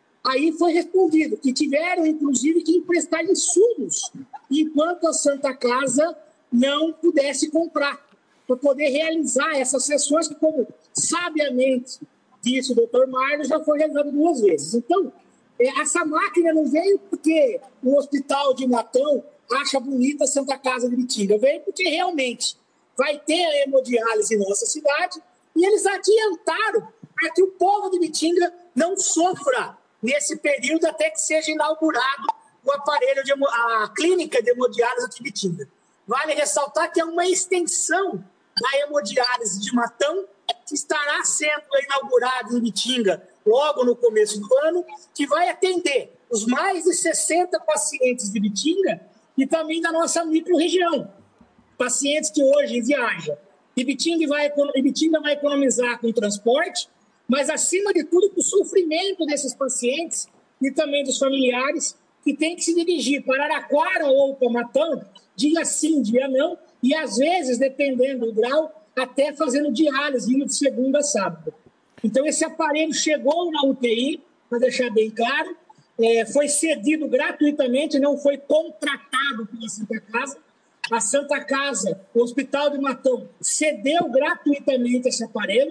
Aí foi respondido que tiveram, inclusive, que emprestar insumos enquanto a Santa Casa não pudesse comprar, para poder realizar essas sessões que, como sabiamente disse o doutor Mário, já foi realizado duas vezes. Então, essa máquina não veio porque o Hospital de Matão acha bonita a Santa Casa de Ibitinga, veio porque realmente vai ter a hemodiálise em nossa cidade e eles adiantaram para que o povo de Ibitinga não sofra nesse período até que seja inaugurado o aparelho, de, a clínica de hemodiálise aqui de Ibitinga. Vale ressaltar que é uma extensão da hemodiálise de Matão que estará sendo inaugurada em Ibitinga logo no começo do ano, que vai atender os mais de sessenta pacientes de Ibitinga e também da nossa micro-região. Pacientes que hoje viajam. Ibitinga vai, Ibitinga vai economizar com o transporte, mas, acima de tudo, com o sofrimento desses pacientes e também dos familiares que têm que se dirigir para Araraquara ou para Matão, dia sim, dia não, e, às vezes, dependendo do grau, até fazendo diálise, indo de segunda a sábado. Então, esse aparelho chegou na U T I, para deixar bem claro, é, foi cedido gratuitamente, não foi contratado pela Santa Casa. A Santa Casa, o Hospital de Matão, cedeu gratuitamente esse aparelho,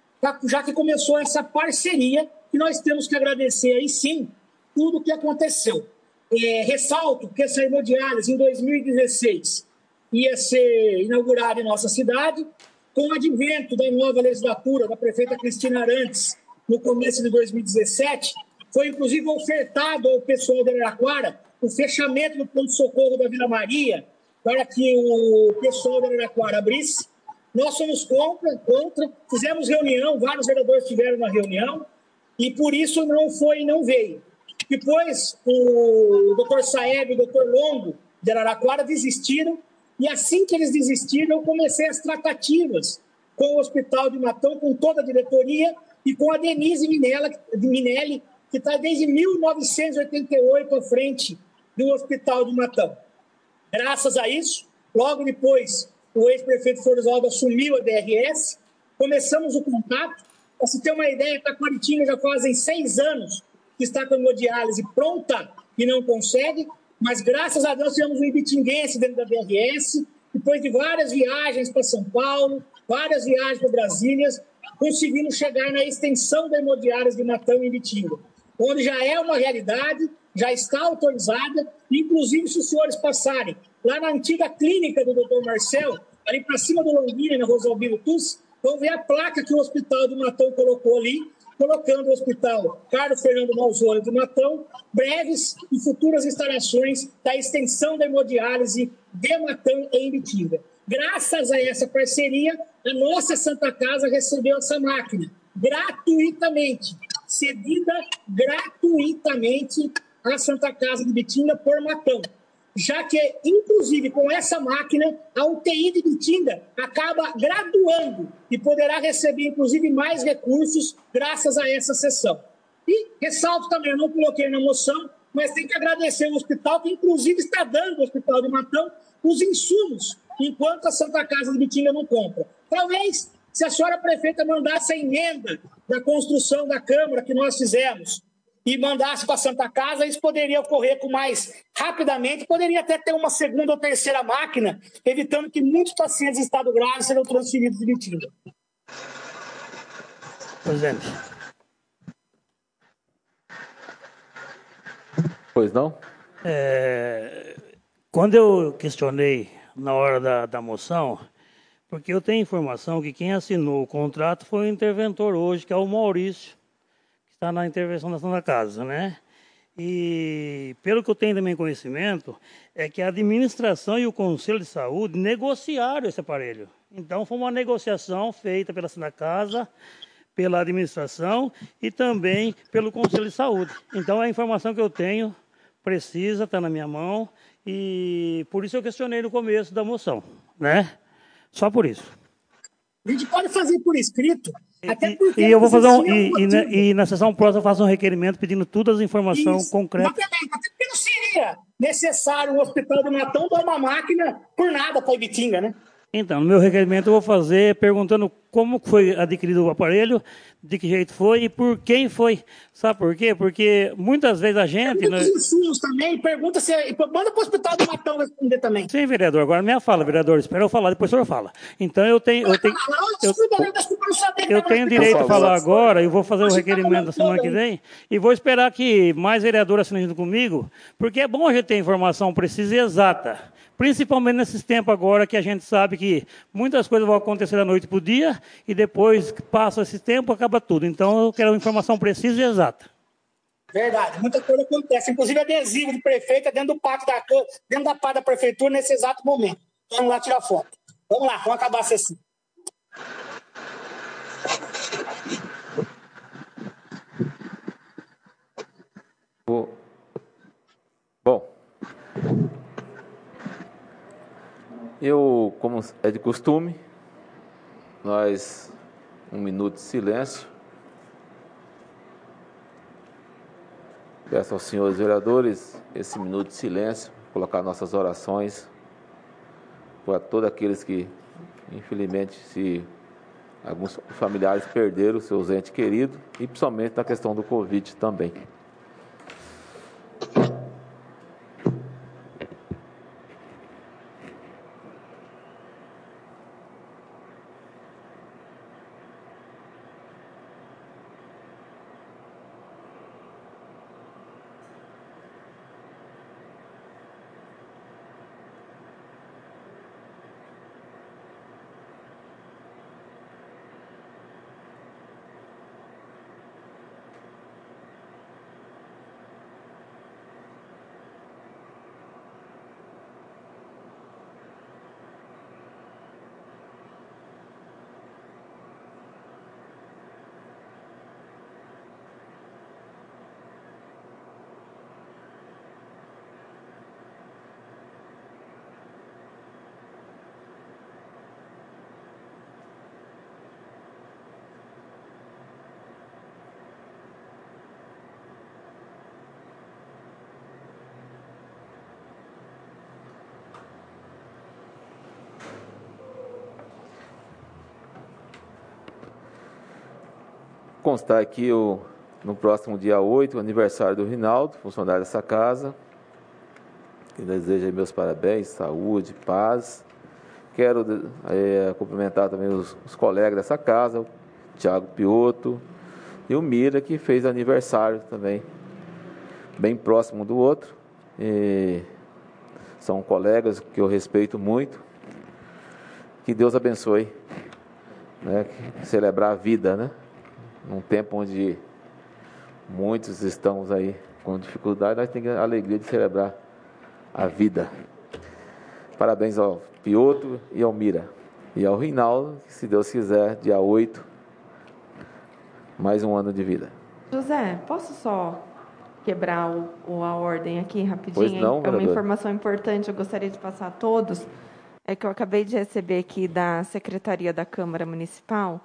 já que começou essa parceria, que nós temos que agradecer aí sim tudo o que aconteceu. É, ressalto que essa hemodiálise em dois mil e dezesseis ia ser inaugurada em nossa cidade, com o advento da nova legislatura da prefeita Cristina Arantes, no começo de dois mil e dezessete, foi inclusive ofertado ao pessoal de Araraquara o fechamento do pronto-socorro da Vila Maria, para que o pessoal de Araraquara abrisse. Nós somos contra, contra, fizemos reunião, vários vereadores estiveram na reunião, e por isso não foi e não veio. Depois, o doutor Saeb e o doutor Longo, de Araraquara, desistiram, e assim que eles desistiram, eu comecei as tratativas com o Hospital de Matão, com toda a diretoria, e com a Denise Minella, de Minelli, que está desde mil novecentos e oitenta e oito à frente do Hospital de Matão. Graças a isso, logo depois, o ex-prefeito Florisaldo assumiu a D R S, começamos o contato. Para se ter uma ideia, Taquaritinga já fazem seis anos que está com a hemodiálise pronta e não consegue, mas graças a Deus tivemos um ibitinguense dentro da D R S, depois de várias viagens para São Paulo, várias viagens para Brasília, conseguimos chegar na extensão da hemodiálise de Matão em Ibitinga, onde já é uma realidade, já está autorizada, inclusive se os senhores passarem lá na antiga clínica do doutor Marcel, ali para cima do Longini, na Rosalbino Tuss, vão ver a placa que o Hospital do Matão colocou ali, colocando o Hospital Carlos Fernando Malzone do Matão, breves e futuras instalações da extensão da hemodiálise de Matão em Ibitinga. Graças a essa parceria, a nossa Santa Casa recebeu essa máquina gratuitamente, cedida gratuitamente à Santa Casa de Ibitinga por Matão, já que, inclusive, com essa máquina, a U T I de Ibitinga acaba graduando e poderá receber, inclusive, mais recursos graças a essa sessão. E ressalto também, eu não coloquei na moção, mas tem que agradecer ao hospital, que, inclusive, está dando ao Hospital de Matão os insumos, enquanto a Santa Casa de Ibitinga não compra. Talvez, se a senhora prefeita mandasse a emenda da construção da Câmara que nós fizemos, e mandasse para a Santa Casa, isso poderia ocorrer com mais rapidamente, poderia até ter uma segunda ou terceira máquina, evitando que muitos pacientes em estado grave serão transferidos de Ibitinga. Presidente. Pois não? É, quando eu questionei na hora da, da moção, porque eu tenho informação que quem assinou o contrato foi o interventor hoje, que é o Maurício, está na intervenção da Santa Casa, né? E, pelo que eu tenho também conhecimento, é que a administração e o Conselho de Saúde negociaram esse aparelho. Então, foi uma negociação feita pela Santa Casa, pela administração e também pelo Conselho de Saúde. Então, a informação que eu tenho precisa, está na minha mão, e por isso eu questionei no começo da moção, né? Só por isso. A gente pode fazer por escrito, até porque... E, e eu vou fazer um... E, e, na, e na sessão próxima eu faço um requerimento pedindo todas as informações concretas. Até porque não seria necessário o Hospital do Matão dar uma máquina por nada para Ibitinga, né? Então, no meu requerimento eu vou fazer perguntando como foi adquirido o aparelho, de que jeito foi e por quem foi. Sabe por quê? Porque muitas vezes a gente... Tem muitos insumos também, pergunta se... Manda para o Hospital do Matão responder também. Sim, vereador. Agora minha fala, vereador. Espera eu falar, depois o senhor fala. Então eu tenho... Eu tenho, eu, eu tenho direito a falar agora e vou fazer o requerimento da semana que vem e vou esperar que mais vereadores assinem junto comigo, porque é bom a gente ter informação precisa e exata. Principalmente nesses tempos agora que a gente sabe que muitas coisas vão acontecer da noite para o dia e depois que passa esse tempo, acaba tudo. Então, eu quero uma informação precisa e exata. Verdade, muita coisa acontece. Inclusive, adesivo de prefeito dentro do pátio da dentro da pátio da prefeitura nesse exato momento. Vamos lá tirar foto. Vamos lá, vamos acabar a sessão. Bom. Eu, como é de costume, nós, um minuto de silêncio. Peço aos senhores vereadores esse minuto de silêncio, colocar nossas orações para todos aqueles que, infelizmente, se alguns familiares perderam seus entes queridos e principalmente na questão do Covid também. Constar aqui o, no próximo dia oito, o aniversário do Rinaldo, funcionário dessa casa. Eu desejo aí meus parabéns, saúde, paz. Quero é, cumprimentar também os, os colegas dessa casa, o Thiago Piotto e o Mira, que fez aniversário também. bem próximo do outro. E são colegas que eu respeito muito. Que Deus abençoe, né? Celebrar a vida, né? Num tempo onde muitos estamos aí com dificuldade, nós temos a alegria de celebrar a vida. Parabéns ao Piotr e ao Mira. E ao Rinaldo, que, se Deus quiser, dia oito, mais um ano de vida. José, posso só quebrar o, o- a ordem aqui rapidinho? Pois não, É uma vereadora. informação importante, eu gostaria de passar a todos. É que eu acabei de receber aqui da Secretaria da Câmara Municipal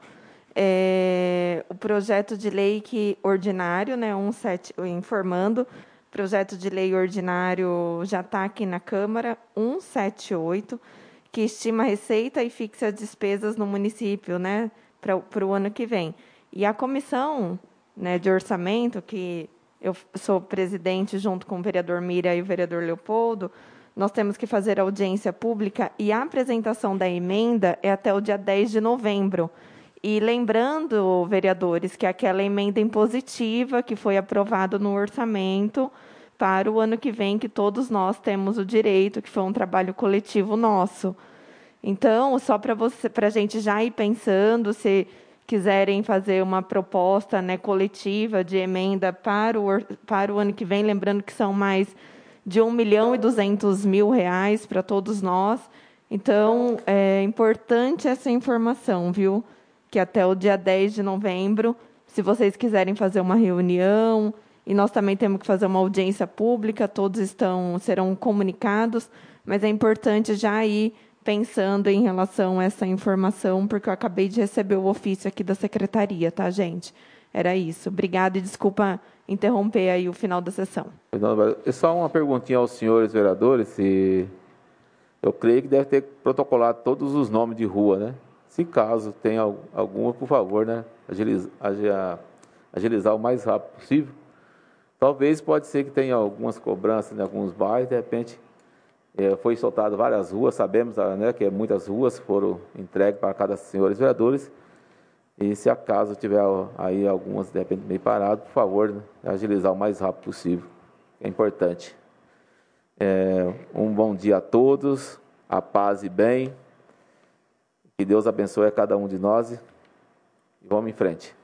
é, o projeto de lei que ordinário, né, um sete, informando, projeto de lei ordinário já está aqui na Câmara, cento e setenta e oito, que estima a receita e fixa as despesas no município, né, para o ano que vem. E a comissão, né, de orçamento, que eu sou presidente junto com o vereador Mira e o vereador Leopoldo, nós temos que fazer audiência pública e a apresentação da emenda é até o dia dez de novembro. E lembrando, vereadores, que aquela emenda impositiva que foi aprovada no orçamento para o ano que vem, que todos nós temos o direito, que foi um trabalho coletivo nosso. Então, só para você, para a gente já ir pensando, se quiserem fazer uma proposta, né, coletiva de emenda para o, or- para o ano que vem, lembrando que são mais de um milhão e duzentos mil reais para todos nós. Então, é importante essa informação, viu? Que até o dia dez de novembro, se vocês quiserem fazer uma reunião, e nós também temos que fazer uma audiência pública, todos estão, serão comunicados, mas é importante já ir pensando em relação a essa informação, porque eu acabei de receber o ofício aqui da secretaria, tá, gente? Era isso. Obrigada e desculpa interromper aí o final da sessão. É só uma perguntinha aos senhores vereadores, se eu creio que deve ter protocolado todos os nomes de rua, né? Se caso tenha al- alguma, por favor, né? Agilizar, agilizar o mais rápido possível. Talvez pode ser que tenha algumas cobranças em alguns bairros, de repente eh, foi soltado várias ruas, sabemos, ah, né, que muitas ruas foram entregues para cada senhores vereadores. E se acaso tiver aí algumas, de repente, meio parado, por favor, né, agilizar o mais rápido possível. É importante. É, um bom dia a todos, a paz e bem. Que Deus abençoe a cada um de nós e vamos em frente.